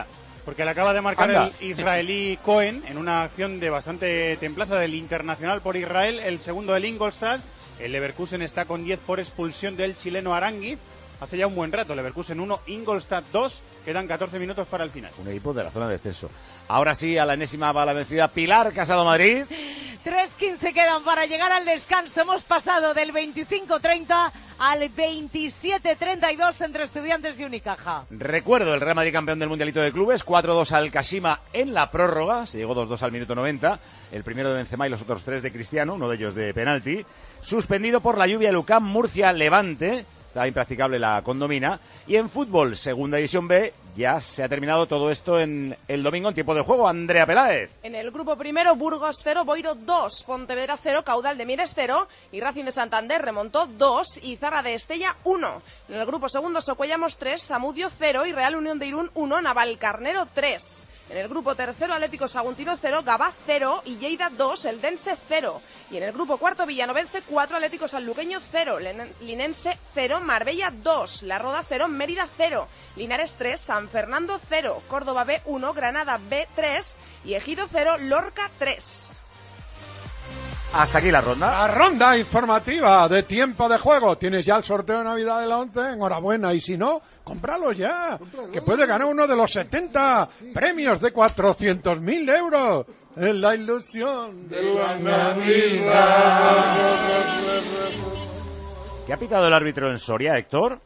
Porque le acaba de marcar Anda. el israelí Cohen en una acción de bastante templaza del Internacional por Israel, el segundo del Ingolstadt. El Leverkusen está con diez por expulsión del chileno Aránguiz. Hace ya un buen rato, Leverkusen uno, Ingolstadt dos, quedan catorce minutos para el final. Un equipo de la zona de descenso. Ahora sí, a la enésima va la vencida Pilar Casado Madrid. tres quince quedan para llegar al descanso. Hemos pasado del veinticinco treinta al veintisiete treinta y dos entre Estudiantes y Unicaja. Recuerdo, el Real Madrid campeón del Mundialito de Clubes, cuatro dos al Kashima en la prórroga, se llegó dos dos al minuto noventa, el primero de Benzema y los otros tres de Cristiano, uno de ellos de penalti, suspendido por la lluvia Lucán Murcia Levante, estaba impracticable la condomina, y en fútbol, segunda división B, ya se ha terminado todo esto en el domingo en tiempo de juego. Andrea Peláez. En el grupo primero, Burgos cero, Boiro dos, Pontevedra cero, Caudal de Mieres cero y Racing de Santander remontó dos y Zarra de Estella uno. En el grupo segundo, Socuellamos tres, Zamudio cero y Real Unión de Irún uno, Navalcarnero tres. En el grupo tercero, Atlético Saguntino cero, Gabá cero y Lleida dos, Eldense cero. Y en el grupo cuarto, Villanovense cuatro, Atlético Sanluqueño cero, Linense cero, Marbella dos, La Roda cero, Mérida cero, Linares tres, San Fernando cero, Córdoba B uno, Granada B tres y Ejido cero, Lorca tres. Hasta aquí la ronda. La ronda informativa de tiempo de juego. ¿Tienes ya el sorteo de Navidad de la once? Enhorabuena. Y si no, cómpralo ya. Que puede ganar uno de los setenta premios de cuatrocientos mil euros. Es la ilusión de la Navidad. ¿Qué ha pitado el árbitro en Soria, Héctor?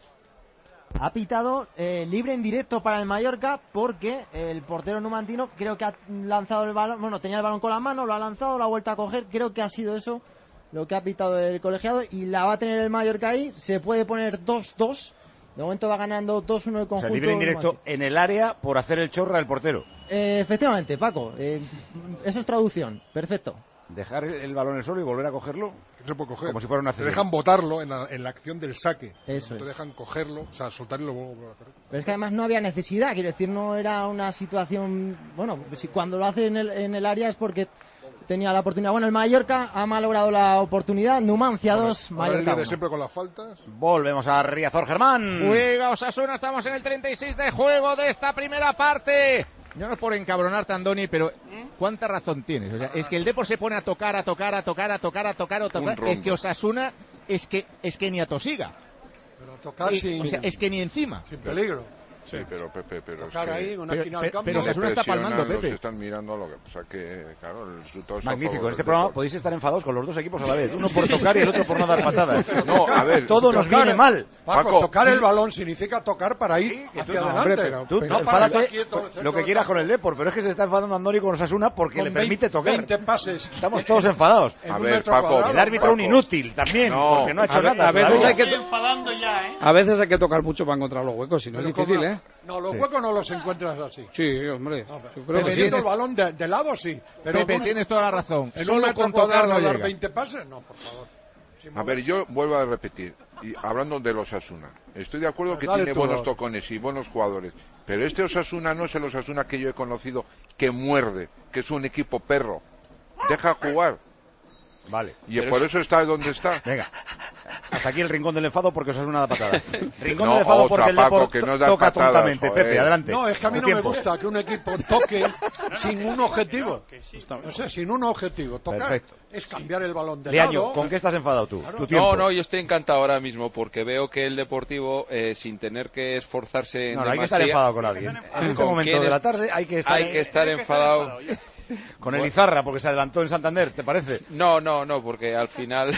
Ha pitado eh, libre en directo para el Mallorca porque el portero numantino creo que ha lanzado el balón, bueno, tenía el balón con la mano, lo ha lanzado, lo ha vuelto a coger, creo que ha sido eso lo que ha pitado el colegiado y la va a tener el Mallorca ahí, se puede poner dos dos, de momento va ganando dos uno el O conjunto. sea, libre en directo en el área por hacer el chorra al portero. Eh, efectivamente, Paco, eh, esa es traducción, perfecto. Dejar el balón en el suelo y volver a cogerlo. No se puede coger. Como si fuera una Te dejan botarlo en la, en la acción del saque. Eso no te es. dejan cogerlo, o sea, soltarlo y lo vuelvo a coger. Pero es que además no había necesidad, quiero decir, no era una situación, bueno, si cuando lo hace en el, en el área es porque tenía la oportunidad. Bueno, el Mallorca ha malogrado la oportunidad, Numancia dos, Mallorca uno. Siempre con las faltas. Volvemos a Riazor, Germán. Juega Osasuna, estamos en el treinta y seis de juego de esta primera parte. Yo no es por encabronarte, Andoni, pero ¿cuánta razón tienes? O sea, es que el Depor se pone a tocar, a tocar, a tocar, a tocar, a tocar, a tocar. Es que Osasuna es que es que ni a tosiga. Pero tocar Y, sin, o sea, es que ni encima. sin peligro. Sí, pero Pepe, pero Tocar es que ahí, una pero- esquina del pero- campo. pero Osasuna está presionan, palmando, los Pepe. están mirando lo que pasa que, claro, el resultado es a Magnífico, favor en este del programa Depor. podéis estar enfadados con los dos equipos a la vez. Uno por tocar y el otro por no dar patadas. No, a ver, todo nos tocar- viene mal. Paco, Paco, tocar el balón significa tocar para ir hacia No, adelante. hombre, pero tú no para enfádate estar quieto en el centro lo que del quieras campo. con el Depor, pero es que se está enfadando Andoni con Osasuna porque Con le permite veinte, tocar. veinte pases. Estamos todos enfadados. En A un ver, metro Paco, cuadrado. El árbitro un Paco. inútil también, No. porque no ha hecho A ver, nada. a veces todavía. hay que- Estoy enfadando ya, ¿eh? A veces hay que tocar mucho para encontrar los huecos, si no es Pero difícil, con ¿eh? la- No, los Sí. huecos no los encuentras así. Sí, hombre. No, Yo pero creo que sí. metiendo el balón de, de lado sí. Pero Pepe, con- tienes toda la razón. en un Solo metro con tocar cuadrado no dar llega. veinte pases, no, por favor. Sin A ver, yo vuelvo a repetir, y hablando de los Osasuna, estoy de acuerdo que Dale tiene tú, buenos Raúl. tocones y buenos jugadores, pero este Osasuna no es el Osasuna que yo he conocido que muerde, que es un equipo perro. Deja jugar. Vale. Y por eso está donde está. Venga. Hasta aquí el rincón del enfado porque eso es una patada. Rincón No, del enfado otra, porque el Paco, Depor que no to- das toca patadas, tontamente. joder. Pepe, adelante. No, es que a mí El no me tiempo. gusta que un equipo toque sin un objetivo. No sé, sin un objetivo. Tocar Perfecto. es cambiar el balón de Leaño, lado. ¿con qué estás enfadado tú? Tu tiempo. No, no, yo estoy encantado ahora mismo porque veo que el Deportivo, eh, sin tener que esforzarse en No, no, hay que estar demasía- enfadado con alguien. En este ¿Con momento quién de la es- tarde hay que estar, hay que estar enfadado. con el Izarra porque se adelantó en Santander, ¿te parece? No, no, no, porque al final...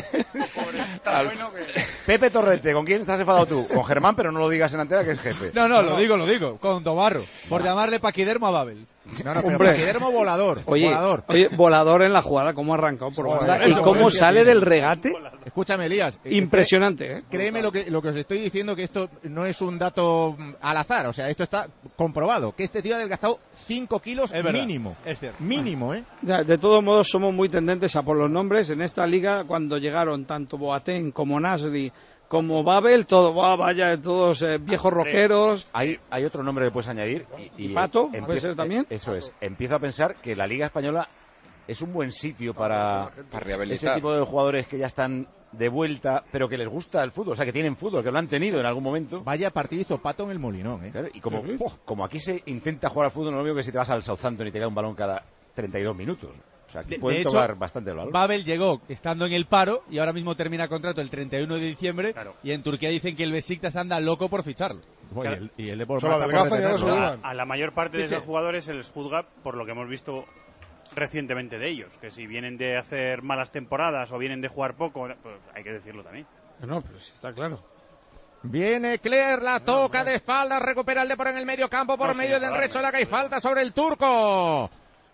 Al- Pepe Torrete, ¿con quién estás enfadado tú? Con Germán, pero no lo digas en antena que es jefe. No, no, lo digo, lo digo, con Tomarro, por llamarle Paquidermo a Babel. No, no, pero Hombre. Paquidermo volador. Oye, volador. oye, volador en la jugada, cómo ha arrancado por Joder, banda y eso, cómo eso, sale eso. del regate. Escúchame, Elías. eh, Impresionante, ¿eh? Créeme lo que, lo que os estoy diciendo, que esto no es un dato mm, al azar, o sea, esto está comprobado, que este tío ha adelgazado cinco kilos Es verdad, mínimo. es cierto. Mínimo, ¿eh? Ya, de todos modos, somos muy tendentes a por los nombres. En esta liga, cuando llegaron tanto Boateng como Nasri como Babel, todo, ¡buah, vaya, todos eh, viejos rockeros. Hay, hay otro nombre que puedes añadir. Y, y ¿Pato? empiezo- ¿Puede ser también? Eso es. Empiezo a pensar que la Liga Española es un buen sitio para, para rehabilitar. ese tipo de jugadores que ya están de vuelta, pero que les gusta el fútbol, o sea, que tienen fútbol, que lo han tenido en algún momento. Vaya partido hizo Pato en el Molinón, ¿eh? Claro, y como, Uh-huh. ¡puf! como aquí se intenta jugar al fútbol, no es lo mismo que si te vas al Southampton y te cae un balón cada treinta y dos minutos. O sea, aquí De, pueden de hecho, tocar bastante el balón. Babel llegó estando en el paro y ahora mismo termina contrato el treinta y uno de diciembre. Claro. Y en Turquía dicen que el Besiktas anda loco por ficharlo. Claro. Y el, y el Depor Solo mata por adelgaza y ahora retenerlo. se a, a la mayor parte Sí, de sí. esos jugadores el Stuttgart, por lo que hemos visto recientemente de ellos, que si vienen de hacer malas temporadas o vienen de jugar poco, pues hay que decirlo también. No, pero sí está claro. Viene Cler, la toca de espaldas, recupera el Depor en el medio campo por No, medio sí, de claro, Enrecho, la que hay falta sobre el turco.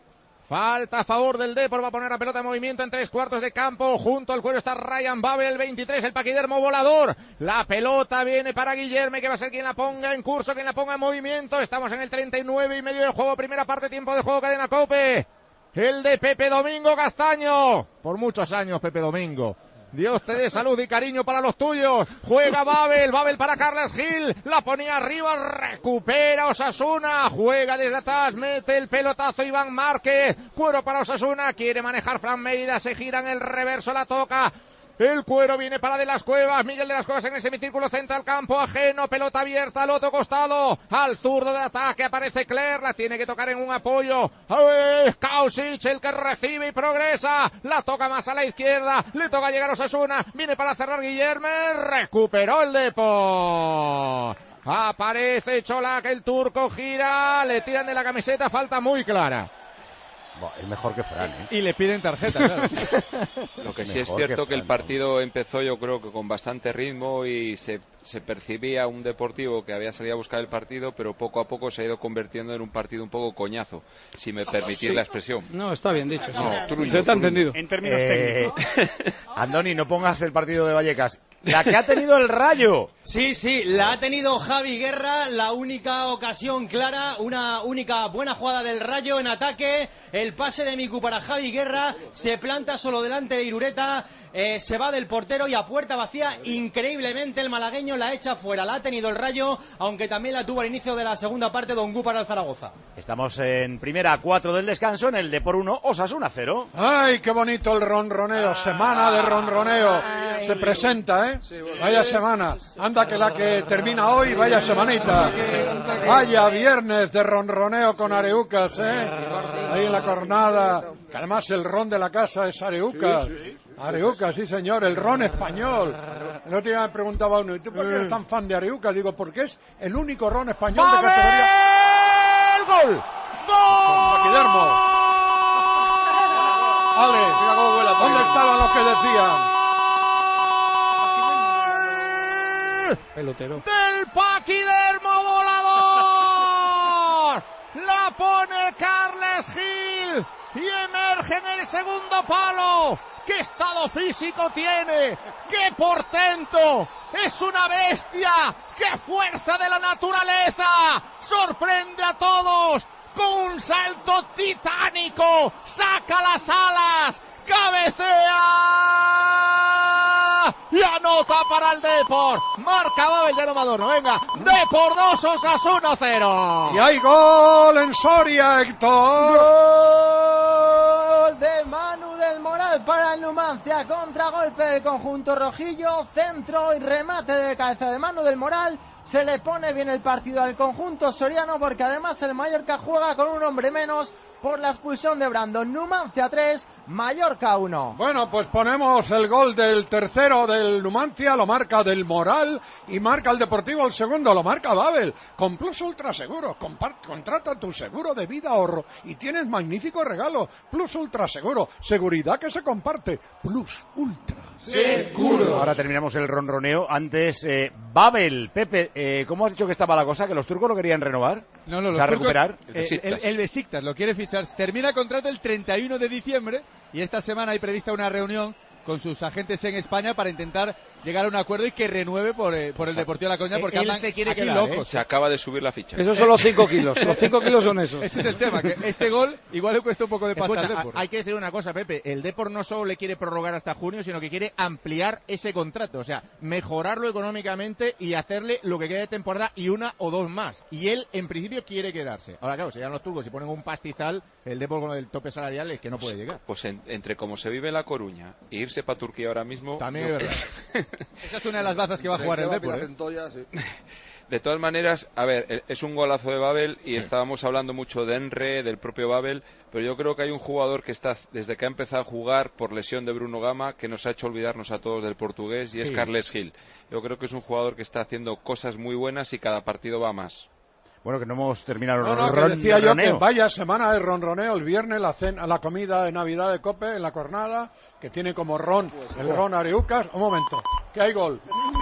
Falta a favor del Depor, va a poner la pelota en movimiento en tres cuartos de campo. Junto al cuero está Ryan Babel, veintitrés, el paquidermo volador. La pelota viene para Guillerme, que va a ser quien la ponga en curso, quien la ponga en movimiento. Estamos en el treinta y nueve y medio del juego, primera parte, tiempo de juego, cadena COPE. El de Pepe Domingo Castaño. Por muchos años, Pepe Domingo. Dios te dé salud y cariño para los tuyos. Juega Babel, Babel para Carles Gil. La ponía arriba, recupera Osasuna. Juega desde atrás, mete el pelotazo Iván Márquez. Cuero para Osasuna, quiere manejar Fran Mérida, se gira en el reverso, la toca. El Cuero viene para De las Cuevas, Miguel De las Cuevas en el semicírculo central, campo ajeno, pelota abierta al otro costado, al zurdo de ataque aparece Cler, la tiene que tocar en un apoyo, es Kausic el que recibe y progresa, la toca más a la izquierda, le toca llegar a Osasuna, viene para cerrar Guillerme, recuperó el Depor. Aparece Čolak, el turco gira, le tiran de la camiseta, falta muy clara. Bueno, es mejor que Fran, ¿eh? Y le piden tarjeta, claro. Lo que sí es Mejor cierto que que el Fran, partido empezó, yo creo que con bastante ritmo y se, se percibía un Deportivo que había salido a buscar el partido, pero poco a poco se ha ido convirtiendo en un partido un poco coñazo, si me permitís Sí. la expresión. No, está bien dicho. No, sí. truño, Se te ha truño. entendido. En términos Eh, técnicos. Andoni, no pongas el partido de Vallecas. La que ha tenido el Rayo. Sí, sí, la ha tenido Javi Guerra, la única ocasión clara, una única buena jugada del Rayo en ataque, el pase de Miku para Javi Guerra, se planta solo delante de Irureta, eh, se va del portero y a puerta vacía, increíblemente el malagueño la echa fuera, la ha tenido el Rayo, aunque también la tuvo al inicio de la segunda parte Don Gu para el Zaragoza. Estamos en primera cuatro del descanso, en el Depor uno, Osasuna cero. ¡Ay, qué bonito el ronroneo! Semana de ronroneo. Se presenta, ¿eh? Vaya semana. Anda que la que termina hoy, vaya semanita. Vaya viernes de ronroneo con Areucas, ¿eh? Ahí en la cornada. Que además el ron de la casa es Areucas. Areucas, sí señor, el ron español. El otro día me preguntaba uno, ¿y tú por qué eres tan fan de Areucas? Digo, porque es el único ron español de categoría. ¡El gol! Con Paquidermo. Ale, ¿dónde estaban los que decían? Pelotero. Del Paquidermo volador. La pone Carles Gil y emerge en el segundo palo. ¡Qué estado físico tiene! ¡Qué portento! ¡Es una bestia! ¡Qué fuerza de la naturaleza! ¡Sorprende a todos! Con un salto titánico, saca las alas, cabecea y anota para el Depor. Marca Babel de Nomadorno, venga, Depor dos, Osasuna cero. Y hay gol en Soria, Héctor. Gol de Manu del Moral para el Numancia, contragolpe del conjunto rojillo, centro y remate de cabeza de Manu del Moral. Se le pone bien el partido al conjunto soriano porque además el Mallorca juega con un hombre menos por la expulsión de Brandon. Numancia tres, Mallorca uno. Bueno, pues ponemos el gol del tercero del Numancia, lo marca del Moral y marca el Deportivo el segundo, lo marca Babel. Con Plus Ultra Seguro, Compart- contrata tu seguro de vida ahorro y tienes magnífico regalo. Plus Ultra Seguro, seguridad que se comparte. Plus Ultra Seguro. Ahora terminamos el ronroneo. Antes, eh, Babel, Pepe, eh, ¿cómo has dicho que estaba la cosa? ¿Que los turcos lo querían renovar? No, no, O los sea, turcos- recuperar. El, el, el Besiktas lo quiere fichar. Termina contrato el treinta y uno de diciembre y esta semana hay prevista una reunión con sus agentes en España para intentar llegar a un acuerdo y que renueve por, eh, por el Deportivo de La Coruña, porque él andan se quiere así quedar, locos. ¿eh? Se acaba de subir la ficha. Esos son los cinco kilos. Los cinco kilos son esos. Ese es el tema, que este gol igual le cuesta un poco de pasta Escucha, al Depor. hay que decir una cosa, Pepe. El Depor no solo le quiere prorrogar hasta junio, sino que quiere ampliar ese contrato. O sea, mejorarlo económicamente y hacerle lo que quede de temporada y una o dos más. Y él, en principio, quiere quedarse. Ahora, claro, si llegan los turcos y ponen un pastizal, el Depor con el tope salarial es que no puede llegar. Pues en, entre como se vive La Coruña e irse para Turquía ahora mismo... También yo- es verdad. Esa es una de las bazas que va a jugar el Depor. ¿eh? De todas maneras, a ver, es un golazo de Babel y estábamos hablando mucho de Enre, del propio Babel, pero yo creo que hay un jugador que está, desde que ha empezado a jugar por lesión de Bruno Gama, que nos ha hecho olvidarnos a todos del portugués, y es Sí. Carles Gil. Yo creo que es un jugador que está haciendo cosas muy buenas y cada partido va más. Bueno, que no hemos terminado No, el no, que ron- decía yo que ronroneo. vaya semana de ronroneo el viernes, la cena, la comida de Navidad de Cope en la jornada, que tiene como ron el ron Areucas. Un momento, que hay gol.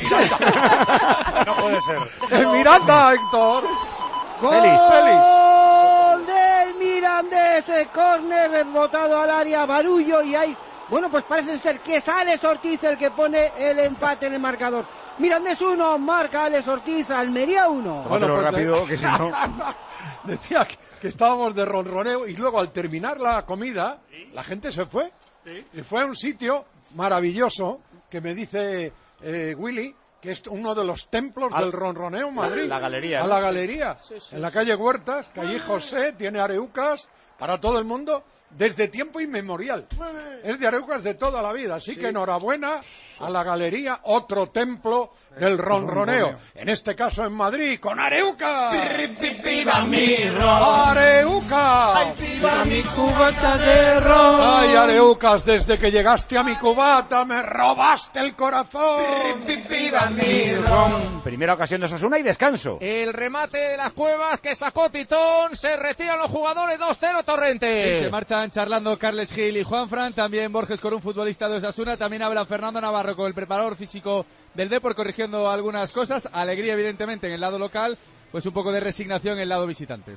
No puede ser. El Miranda, Héctor. ¡Gol Félix, Félix. del Mirandés! eh, Córner rebotado al área, Barullo, y hay... Bueno, pues parece ser que es Alex Ortiz el que pone el empate en el marcador. Mirandés uno, marca Alex Ortiz, Almería uno. Tómatelo pues, rápido, de- que si no... Decía que, que estábamos de ronroneo y luego al terminar la comida, la gente se fue. Y fue a un sitio maravilloso que me dice eh, Willy, que es uno de los templos Al- del ronroneo en Madrid. La galería, A ¿no? la galería. Sí, sí, en la sí. calle Huertas, que allí José tiene areucas para todo el mundo desde tiempo inmemorial. Es de areucas de toda la vida. Así que enhorabuena a la galería, otro templo del ronroneo. En este caso en Madrid, con areucas. ¡Viva mi ¡Areucas! ¡Ay, viva mi cubata de ron! ¡Ay, Areucas! Desde que llegaste a mi cubata me robaste el corazón. ¡Viva mi ron! Primera ocasión de Osasuna y descanso. El remate de las Cuevas que sacó Titón. Se retiran los jugadores. dos cero Torrente. Sí, se marchan charlando Carles Gil y Juanfran, también Borges con un futbolista de Osasuna, también habla Fernando Navarro con el preparador físico del Depor corrigiendo algunas cosas, alegría evidentemente en el lado local, pues un poco de resignación en el lado visitante.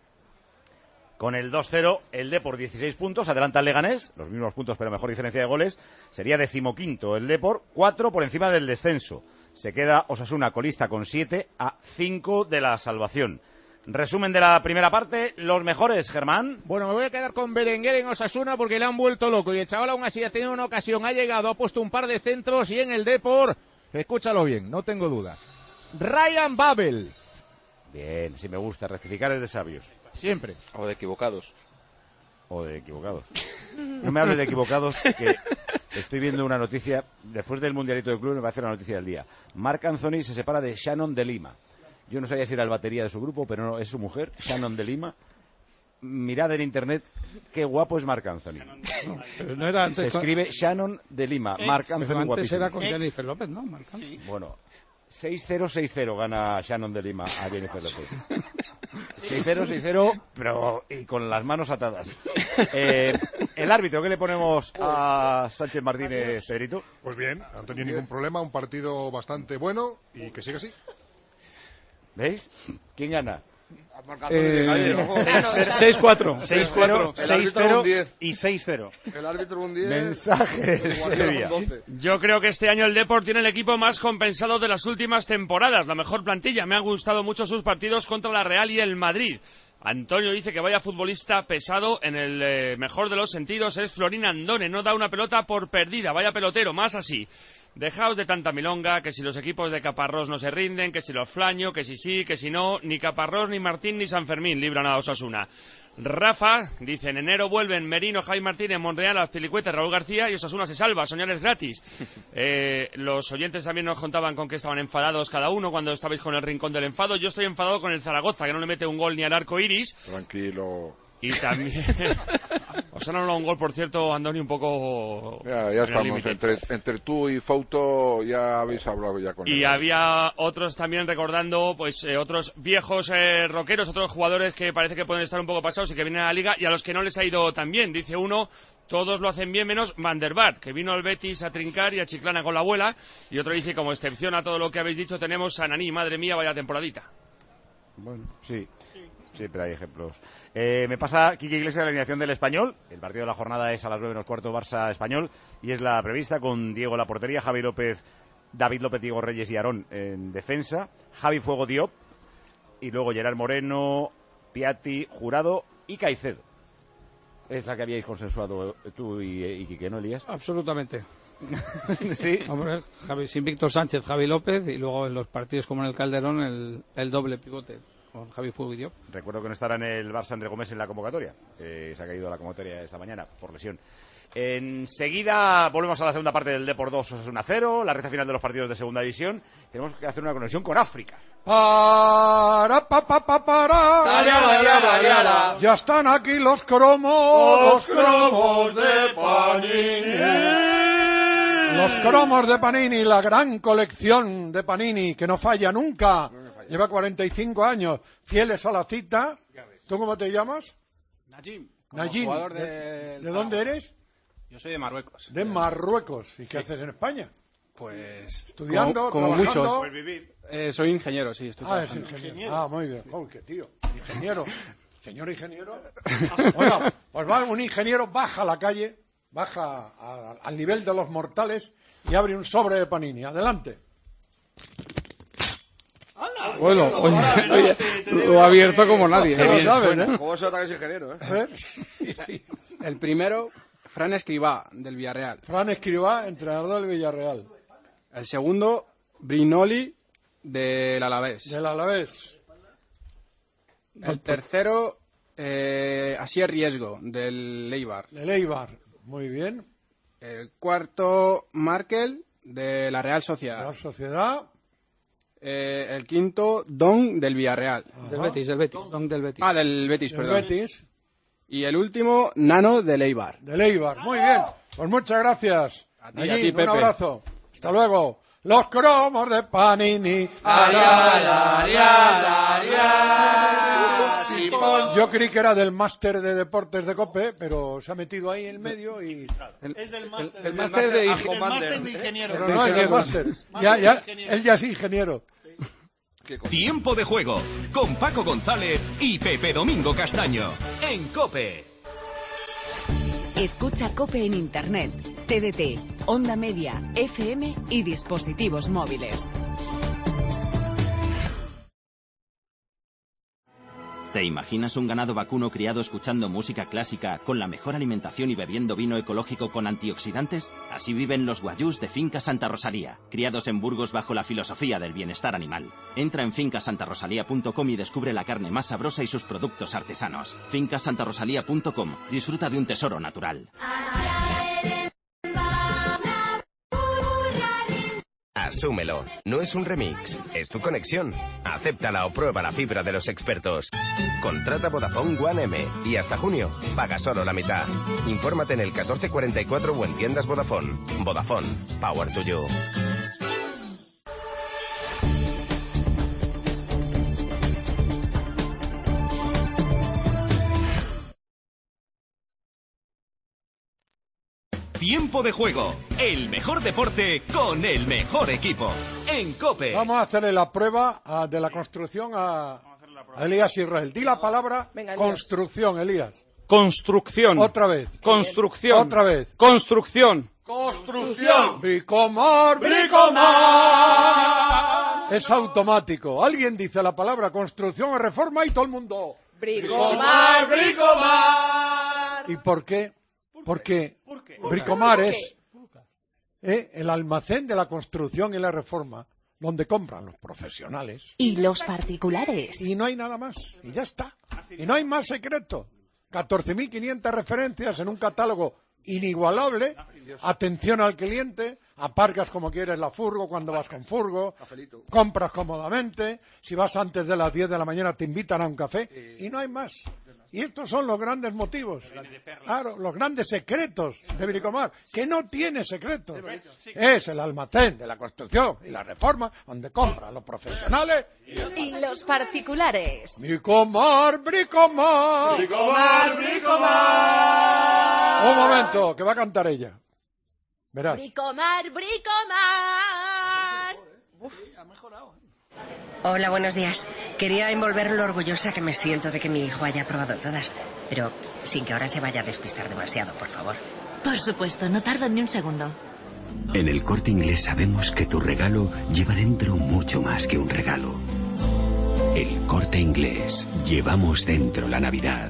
Con el dos cero, el Depor dieciséis puntos, adelanta el Leganés, los mismos puntos pero mejor diferencia de goles, sería decimoquinto el Depor, cuatro por encima del descenso. Se queda Osasuna colista con siete a cinco de la salvación. Resumen de la primera parte, los mejores, Germán. Bueno, me voy a quedar con Berenguer en Osasuna porque le han vuelto loco y el chaval aún así ha tenido una ocasión, ha llegado, ha puesto un par de centros y en el Depor, escúchalo bien, no tengo dudas. Ryan Babel. Bien, si me gusta, rectificar es de sabios. Siempre. O de equivocados. O de equivocados. No me hables de equivocados, que estoy viendo una noticia, después del Mundialito de Club me parece la noticia del día. Marc Anthony se separa de Shannon de Lima. Yo no sabía si era el batería de su grupo, pero no, es su mujer, Shannon de Lima. Mirad en internet qué guapo es Marc Anthony. No, pero no era antes Se con- escribe Shannon de Lima, Marc Pero Anthony antes guapísimo. era con Jennifer López, ¿no? Marc Anthony. Bueno, seis cero seis cero gana Shannon de Lima a Jennifer López. seis cero seis cero, pero y con las manos atadas. Eh, el árbitro, ¿qué le ponemos a Sánchez Martínez, Pedrito? Pues bien, no han tenido ningún problema, un partido bastante bueno y que siga así. ¿Veis? ¿Quién gana? seis cuatro. seis cuatro, El seis árbitro cero un diez. y seis cero. El árbitro un diez. Mensaje. Sevilla. Yo creo que este año el Depor tiene el equipo más compensado de las últimas temporadas, la mejor plantilla. Me han gustado mucho sus partidos contra la Real y el Madrid. Antonio dice que vaya futbolista pesado, en el eh, mejor de los sentidos es Florín Andone, no da una pelota por perdida, vaya pelotero, más así. Dejaos de tanta milonga, que si los equipos de Caparrós no se rinden, que si los Flaño, que si sí, que si no, ni Caparrós, ni Martín, ni San Fermín libran a Osasuna. Rafa dice, en enero vuelven Merino, Javi Martínez, Monreal, Azpilicueta, Raúl García y Osasuna se salva, soñar es gratis. Eh, los oyentes también nos contaban con que estaban enfadados cada uno cuando estabais con el rincón del enfado. Yo estoy enfadado con el Zaragoza, que no le mete un gol ni al arco iris. Tranquilo. Y también... Osasuna no da un gol, por cierto, Andoni, un poco... Ya, ya en el estamos. límite. Entre, entre tú y Fauto ya habéis hablado ya con él. Y había otros también recordando, pues, eh, otros viejos eh, rockeros, otros jugadores que parece que pueden estar un poco pasados y que vienen a la liga y a los que no les ha ido tan bien. Dice uno, todos lo hacen bien menos Van der Vaart, que vino al Betis a trincar y a Chiclana con la abuela. Y otro dice, como excepción a todo lo que habéis dicho, tenemos a Naní, madre mía, vaya temporadita. Bueno, sí. Siempre hay ejemplos. Eh, me pasa Quique Iglesias la alineación del Español. El partido de la jornada es a las nueve menos cuarto, Barça-Español. Y es la prevista con Diego en la portería, Javi López, David López, Diego Reyes y Aarón en defensa. Javi Fuego Diop. Y luego Gerard Moreno, Piatti, Jurado y Caicedo. Es la que habíais consensuado tú y, y Quique, ¿no, Elías? Absolutamente. Sí. Hombre, Javi, sin Víctor Sánchez, Javi López, y luego en los partidos como en el Calderón el, el doble pivote con Javi Fuego y Diop. Recuerdo que no estará en el Barça André Gómez en la convocatoria. Eh, se ha caído la convocatoria esta mañana por lesión. Enseguida volvemos a la segunda parte del Depor dos uno cero, la recta final de los partidos de segunda división. Tenemos que hacer una conexión con África. Para, pa, pa, pa, para. Tariara, tariara, tariara. Ya están aquí los cromos, los cromos de Panini. Los cromos de Panini, la gran colección de Panini que no falla nunca. Lleva cuarenta y cinco años, fieles a la cita. ¿Tú cómo te llamas? Najim. Najim. Jugador ¿De, de... ¿de dónde eres? Yo soy de Marruecos. De Marruecos. ¿Y qué Sí. haces en España? Pues... Estudiando, como, como trabajando. muchos. Eh, soy ingeniero, sí. Estoy Ah, es trabajando. ingeniero. Ah, muy bien. Oh, qué tío. Ingeniero. Señor ingeniero. Bueno, pues va, un ingeniero baja a la calle, baja a- al nivel de los mortales y abre un sobre de Panini. Adelante. Bueno, oye, oye, lo ha abierto como nadie. Qué bien sabes, suena. ¿eh? ¿Cómo se nota que es ingeniero, eh? ¿Eh? Sí, sí. El primero, Fran Escribá, del Villarreal. Fran Escribá, entrenador del Villarreal. El segundo, Brinoli, del Alavés. Del Alavés. El tercero, eh, Asier Riesgo, del Eibar. Del Eibar. Muy bien. El cuarto, Markel, de la Real Sociedad. Real Sociedad. Eh, el quinto, Don, del Villarreal. Del Betis, del Betis, Don del Betis. Ah, del Betis, Del perdón. Betis. Y el último, Nano, del Eibar. Del Eibar. Muy bien. Pues muchas gracias. A ti, Allí, a ti, un Pepe. abrazo. Hasta luego. Los cromos de Panini. Yo creí que era del máster de deportes de COPE, pero se ha metido ahí en medio y... Es del máster. El máster de, El máster de ingeniero. Pero no es del máster. Ya, ya, él ya es ingeniero. Tiempo de juego con Paco González y Pepe Domingo Castaño en COPE. Escucha COPE en Internet, T D T, Onda Media, F M y dispositivos móviles. ¿Te imaginas un ganado vacuno criado escuchando música clásica, con la mejor alimentación y bebiendo vino ecológico con antioxidantes? Así viven los guayús de Finca Santa Rosalía, criados en Burgos bajo la filosofía del bienestar animal. Entra en finca santa rosalía punto com y descubre la carne más sabrosa y sus productos artesanos. finca santa rosalía punto com. Disfruta de un tesoro natural. Asúmelo. No es un remix, es tu conexión. Acéptala o prueba la fibra de los expertos. Contrata Vodafone One M y hasta junio paga solo la mitad. Infórmate en el catorce cuarenta y cuatro o en tiendas Vodafone. Vodafone, power to you. Tiempo de juego, el mejor deporte con el mejor equipo en COPE. Vamos a hacerle la prueba a- de la construcción a, a Elías Israel. Di la palabra Venga, Elías. construcción, Elías. Construcción. Otra vez. Construcción. Otra vez. Construcción. Construcción. Bricomar, Bricomar. Es automático. Alguien dice la palabra construcción o reforma y todo el mundo. Bricomar, Bricomar. ¿Y por qué? Porque Bricomar es eh, el almacén de la construcción y la reforma, donde compran los profesionales. Y los particulares. Y no hay nada más. Y ya está. Y no hay más secreto. catorce mil quinientas referencias en un catálogo inigualable. Atención al cliente. Aparcas como quieres la furgo cuando vas con furgo. Compras cómodamente. Si vas antes de las diez de la mañana te invitan a un café. Y no hay más. Y estos son los grandes motivos. Claro, los grandes secretos de Bricomar, que no tiene secretos. Es el almacén de la construcción y la reforma, donde compran los profesionales. Y los particulares. Bricomar, Bricomar. Bricomar, Bricomar. Un momento, que va a cantar ella. Verás. Bricomar, Bricomar. Ha mejorado. Hola, buenos días. Quería envolver lo orgullosa que me siento de que mi hijo haya probado todas, pero sin que ahora se vaya a despistar demasiado, por favor. Por supuesto, no tardo ni un segundo. En el Corte Inglés sabemos que tu regalo lleva dentro mucho más que un regalo. El Corte Inglés. Llevamos dentro la Navidad.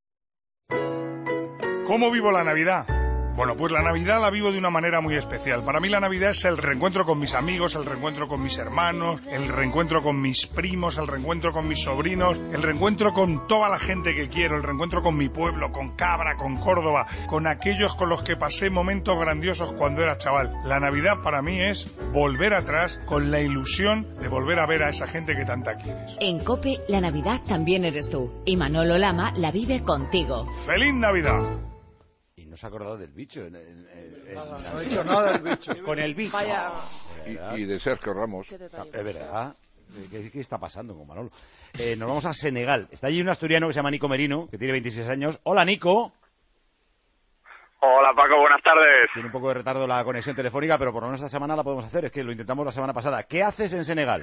¿Cómo vivo la Navidad? Bueno, pues la Navidad la vivo de una manera muy especial. Para mí la Navidad es el reencuentro con mis amigos, el reencuentro con mis hermanos, el reencuentro con mis primos, el reencuentro con mis sobrinos, el reencuentro con toda la gente que quiero, el reencuentro con mi pueblo, con Cabra, con Córdoba, con aquellos con los que pasé momentos grandiosos cuando era chaval. La Navidad para mí es volver atrás con la ilusión de volver a ver a esa gente que tanta quieres. En COPE, la Navidad también eres tú. Y Manolo Lama la vive contigo. ¡Feliz Navidad! No se ha acordado del bicho. En, en, en, en no ha dicho nada del bicho. Con el bicho. Vaya. Y, y de Sergio Ramos. Es verdad. ¿Qué, qué está pasando con Manolo? Eh, nos vamos a Senegal. Está allí un asturiano que se llama Nico Merino, que tiene veintiséis años. Hola, Nico. Hola, Paco. Buenas tardes. Tiene un poco de retardo la conexión telefónica, pero por lo menos esta semana la podemos hacer. Es que lo intentamos la semana pasada. ¿Qué haces en Senegal?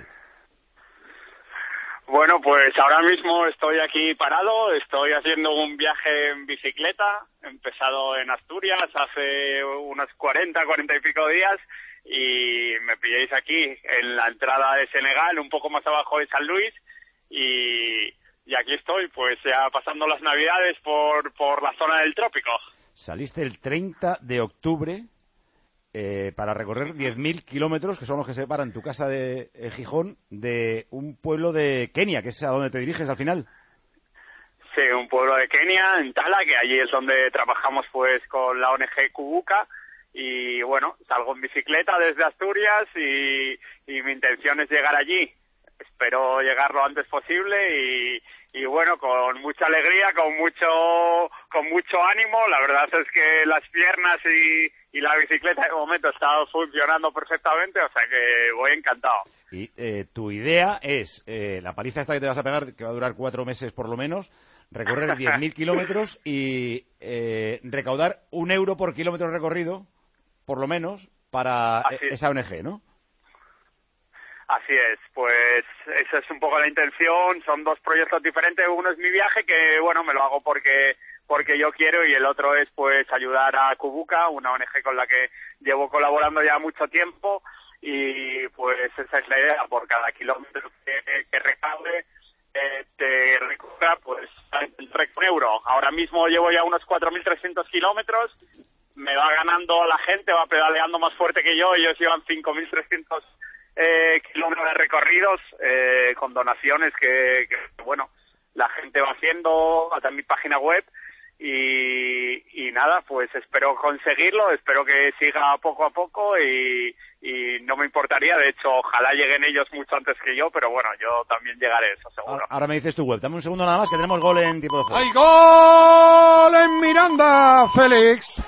Bueno, pues ahora mismo estoy aquí parado, estoy haciendo un viaje en bicicleta, he empezado en Asturias hace unos cuarenta, cuarenta y pico días y me pilláis aquí en la entrada de Senegal, un poco más abajo de San Luis y, y aquí estoy, pues ya pasando las Navidades por, por la zona del trópico. Saliste el treinta de octubre Eh, para recorrer diez mil kilómetros, que son los que separan tu casa de eh, Gijón de un pueblo de Kenia, que es a donde te diriges al final. Sí, un pueblo de Kenia, en Tala, que allí es donde trabajamos pues con la O N G Kubuka. Y bueno, salgo en bicicleta desde Asturias y, y mi intención es llegar allí. Espero llegar lo antes posible y, y bueno, con mucha alegría, con mucho con mucho ánimo. La verdad es que las piernas y, y la bicicleta de momento están funcionando perfectamente, o sea que voy encantado. Y eh, tu idea es, eh, la paliza esta que te vas a pegar, que va a durar cuatro meses por lo menos, recorrer diez mil kilómetros y eh, recaudar un euro por kilómetro recorrido, por lo menos, para Así esa O N G, ¿no? Así es, pues esa es un poco la intención, son dos proyectos diferentes, uno es mi viaje que bueno, me lo hago porque porque yo quiero y el otro es pues ayudar a Kubuka, una O N G con la que llevo colaborando ya mucho tiempo y pues esa es la idea, por cada kilómetro que, que recaude eh, te recupera pues un euro. Ahora mismo llevo ya unos cuatro mil trescientos kilómetros, me va ganando la gente, va pedaleando más fuerte que yo, ellos llevan cinco mil trescientos Eh, kilómetros de recorridos eh, con donaciones que, que, bueno, la gente va haciendo hasta en mi página web y, y nada, pues espero conseguirlo, espero que siga poco a poco y, y no me importaría, de hecho, ojalá lleguen ellos mucho antes que yo, pero bueno, yo también llegaré, eso seguro. Ahora me dices tu web, dame un segundo nada más que tenemos gol en tiempo de juego. ¡Hay gol en Miranda, Félix!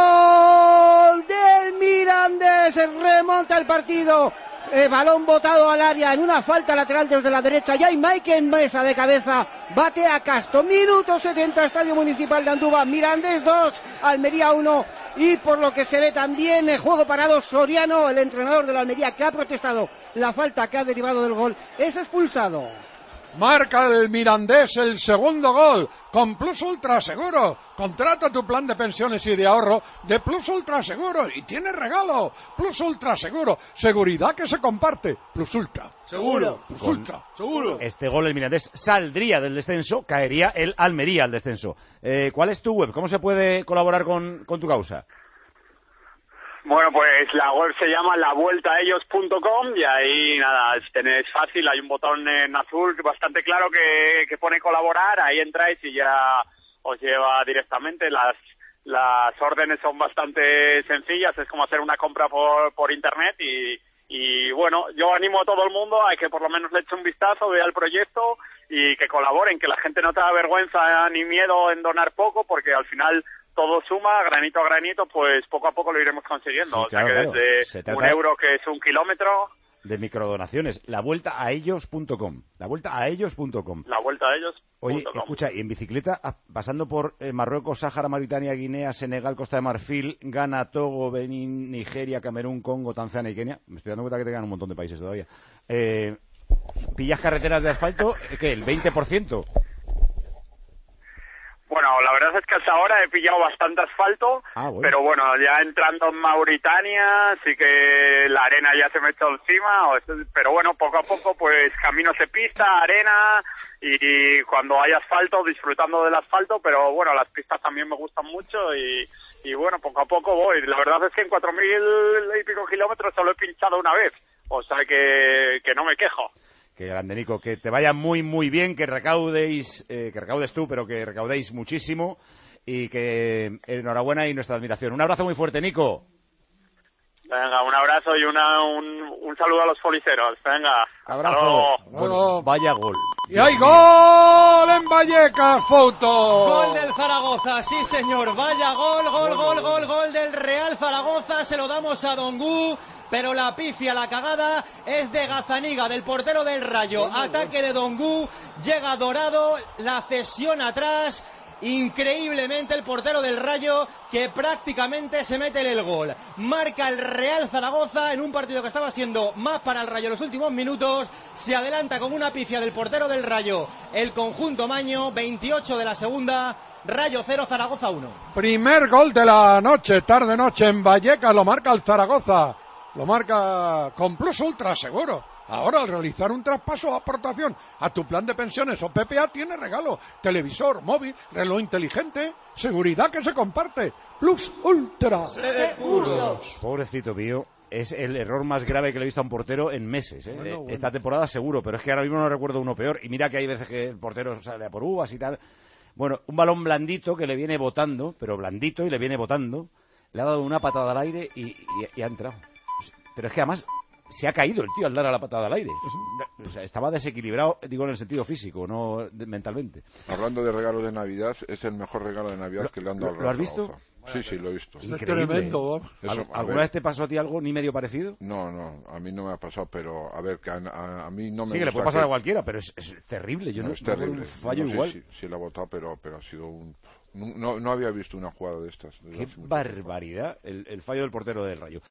¡Gol del Mirandés! Remonta el partido. Eh, balón botado al área en una falta lateral desde la derecha. Ya hay Michael Mesa de cabeza. Bate a Casto. Minuto setenta, Estadio Municipal de Andúba. Mirandés dos, Almería uno. Y por lo que se ve también, el juego parado, Soriano, el entrenador de la Almería, que ha protestado la falta que ha derivado del gol, es expulsado. Marca del Mirandés el segundo gol con Plus Ultra Seguro. Contrata tu plan de pensiones y de ahorro de Plus Ultra Seguro y tiene regalo. Plus Ultra Seguro, seguridad que se comparte. Plus Ultra. Seguro. Plus Ultra. Seguro. Este gol el Mirandés saldría del descenso, caería el Almería al descenso. Eh, ¿Cuál es tu web? ¿Cómo se puede colaborar con, con tu causa? Bueno, pues la web se llama la vuelta a ellos punto com y ahí nada, es fácil, hay un botón en azul bastante claro que, que pone colaborar, ahí entráis y ya os lleva directamente. Las las órdenes son bastante sencillas, es como hacer una compra por, por internet y, y bueno, yo animo a todo el mundo a que por lo menos le eche un vistazo, vea el proyecto y que colaboren, que la gente no tenga vergüenza ni miedo en donar poco, porque al final todo suma, granito a granito, pues poco a poco lo iremos consiguiendo. Sí, claro, o sea que claro. desde un euro, que es un kilómetro... De microdonaciones. La vuelta a ellos punto com. La vuelta a ellos punto com. La vuelta a ellos. Oye, escucha, y en bicicleta, pasando por eh, Marruecos, Sáhara, Mauritania, Guinea, Senegal, Costa de Marfil, Ghana, Togo, Benín, Nigeria, Camerún, Congo, Tanzania y Kenia. Me estoy dando cuenta que te quedan un montón de países todavía. Eh, ¿Pillas carreteras de asfalto? ¿Qué? ¿El veinte por ciento? Bueno, la verdad es que hasta ahora he pillado bastante asfalto, ah, bueno. pero bueno, ya entrando en Mauritania, sí que la arena ya se me echó encima, pero bueno, poco a poco, pues caminos de pista, arena, y cuando hay asfalto, disfrutando del asfalto, pero bueno, las pistas también me gustan mucho, y, y bueno, poco a poco voy. La verdad es que en cuatro mil y pico kilómetros solo he pinchado una vez, o sea que, que no me quejo. Qué grande, Nico, que te vaya muy, muy bien, que recaudéis, eh, que recaudes tú, pero que recaudéis muchísimo y que enhorabuena y nuestra admiración. Un abrazo muy fuerte, Nico. Venga, un abrazo y una, un, un saludo a los foliceros. Venga, abrazo. Hasta luego. Bueno, vaya gol. Y hay gol en Vallecas, Fouto. Gol del Zaragoza, sí señor, vaya gol, gol, gol, gol, gol del Real Zaragoza, se lo damos a Dongu. Pero la pifia, la cagada es de Gazaniga, del portero del Rayo. Ataque de Dongu, llega Dorado, la cesión atrás. Increíblemente el portero del Rayo que prácticamente se mete en el gol. Marca el Real Zaragoza en un partido que estaba siendo más para el Rayo en los últimos minutos. Se adelanta con una pifia del portero del Rayo el conjunto maño, veintiocho de la segunda. Rayo cero, Zaragoza uno. Primer gol de la noche, tarde-noche en Vallecas, lo marca el Zaragoza. Lo marca con Plus Ultra Seguro. Ahora, al realizar un traspaso o aportación a tu plan de pensiones o P P A, tiene regalo. Televisor, móvil, reloj inteligente, seguridad que se comparte. Plus Ultra Seguros. Pobrecito mío. Es el error más grave que le he visto a un portero en meses, ¿eh? Bueno, bueno. Esta temporada seguro, pero es que ahora mismo no recuerdo uno peor. Y mira que hay veces que el portero sale a por uvas y tal. Bueno, un balón blandito que le viene botando, pero blandito y le viene botando. Le ha dado una patada al aire y, y, y ha entrado. Pero es que además se ha caído el tío al dar a la patada al aire. O sea, estaba desequilibrado, digo en el sentido físico, no de, mentalmente. Hablando de regalo de Navidad, es el mejor regalo de Navidad ¿Lo, que le han dado al ¿Lo has visto? Sí, sí, lo he visto. Es tremendo. ¿Al, ¿Alguna vez te pasó a ti algo ni medio parecido? No, no, a mí no me ha pasado, pero a ver, que a, a, a mí no me Sí, que le puede pasar que... a cualquiera, pero es, es terrible. Yo no, no es terrible. Un fallo no sé igual. Si, si lo ha votado, pero, pero ha sido un... No, no había visto una jugada de estas. Qué barbaridad el, el fallo del portero del Rayo.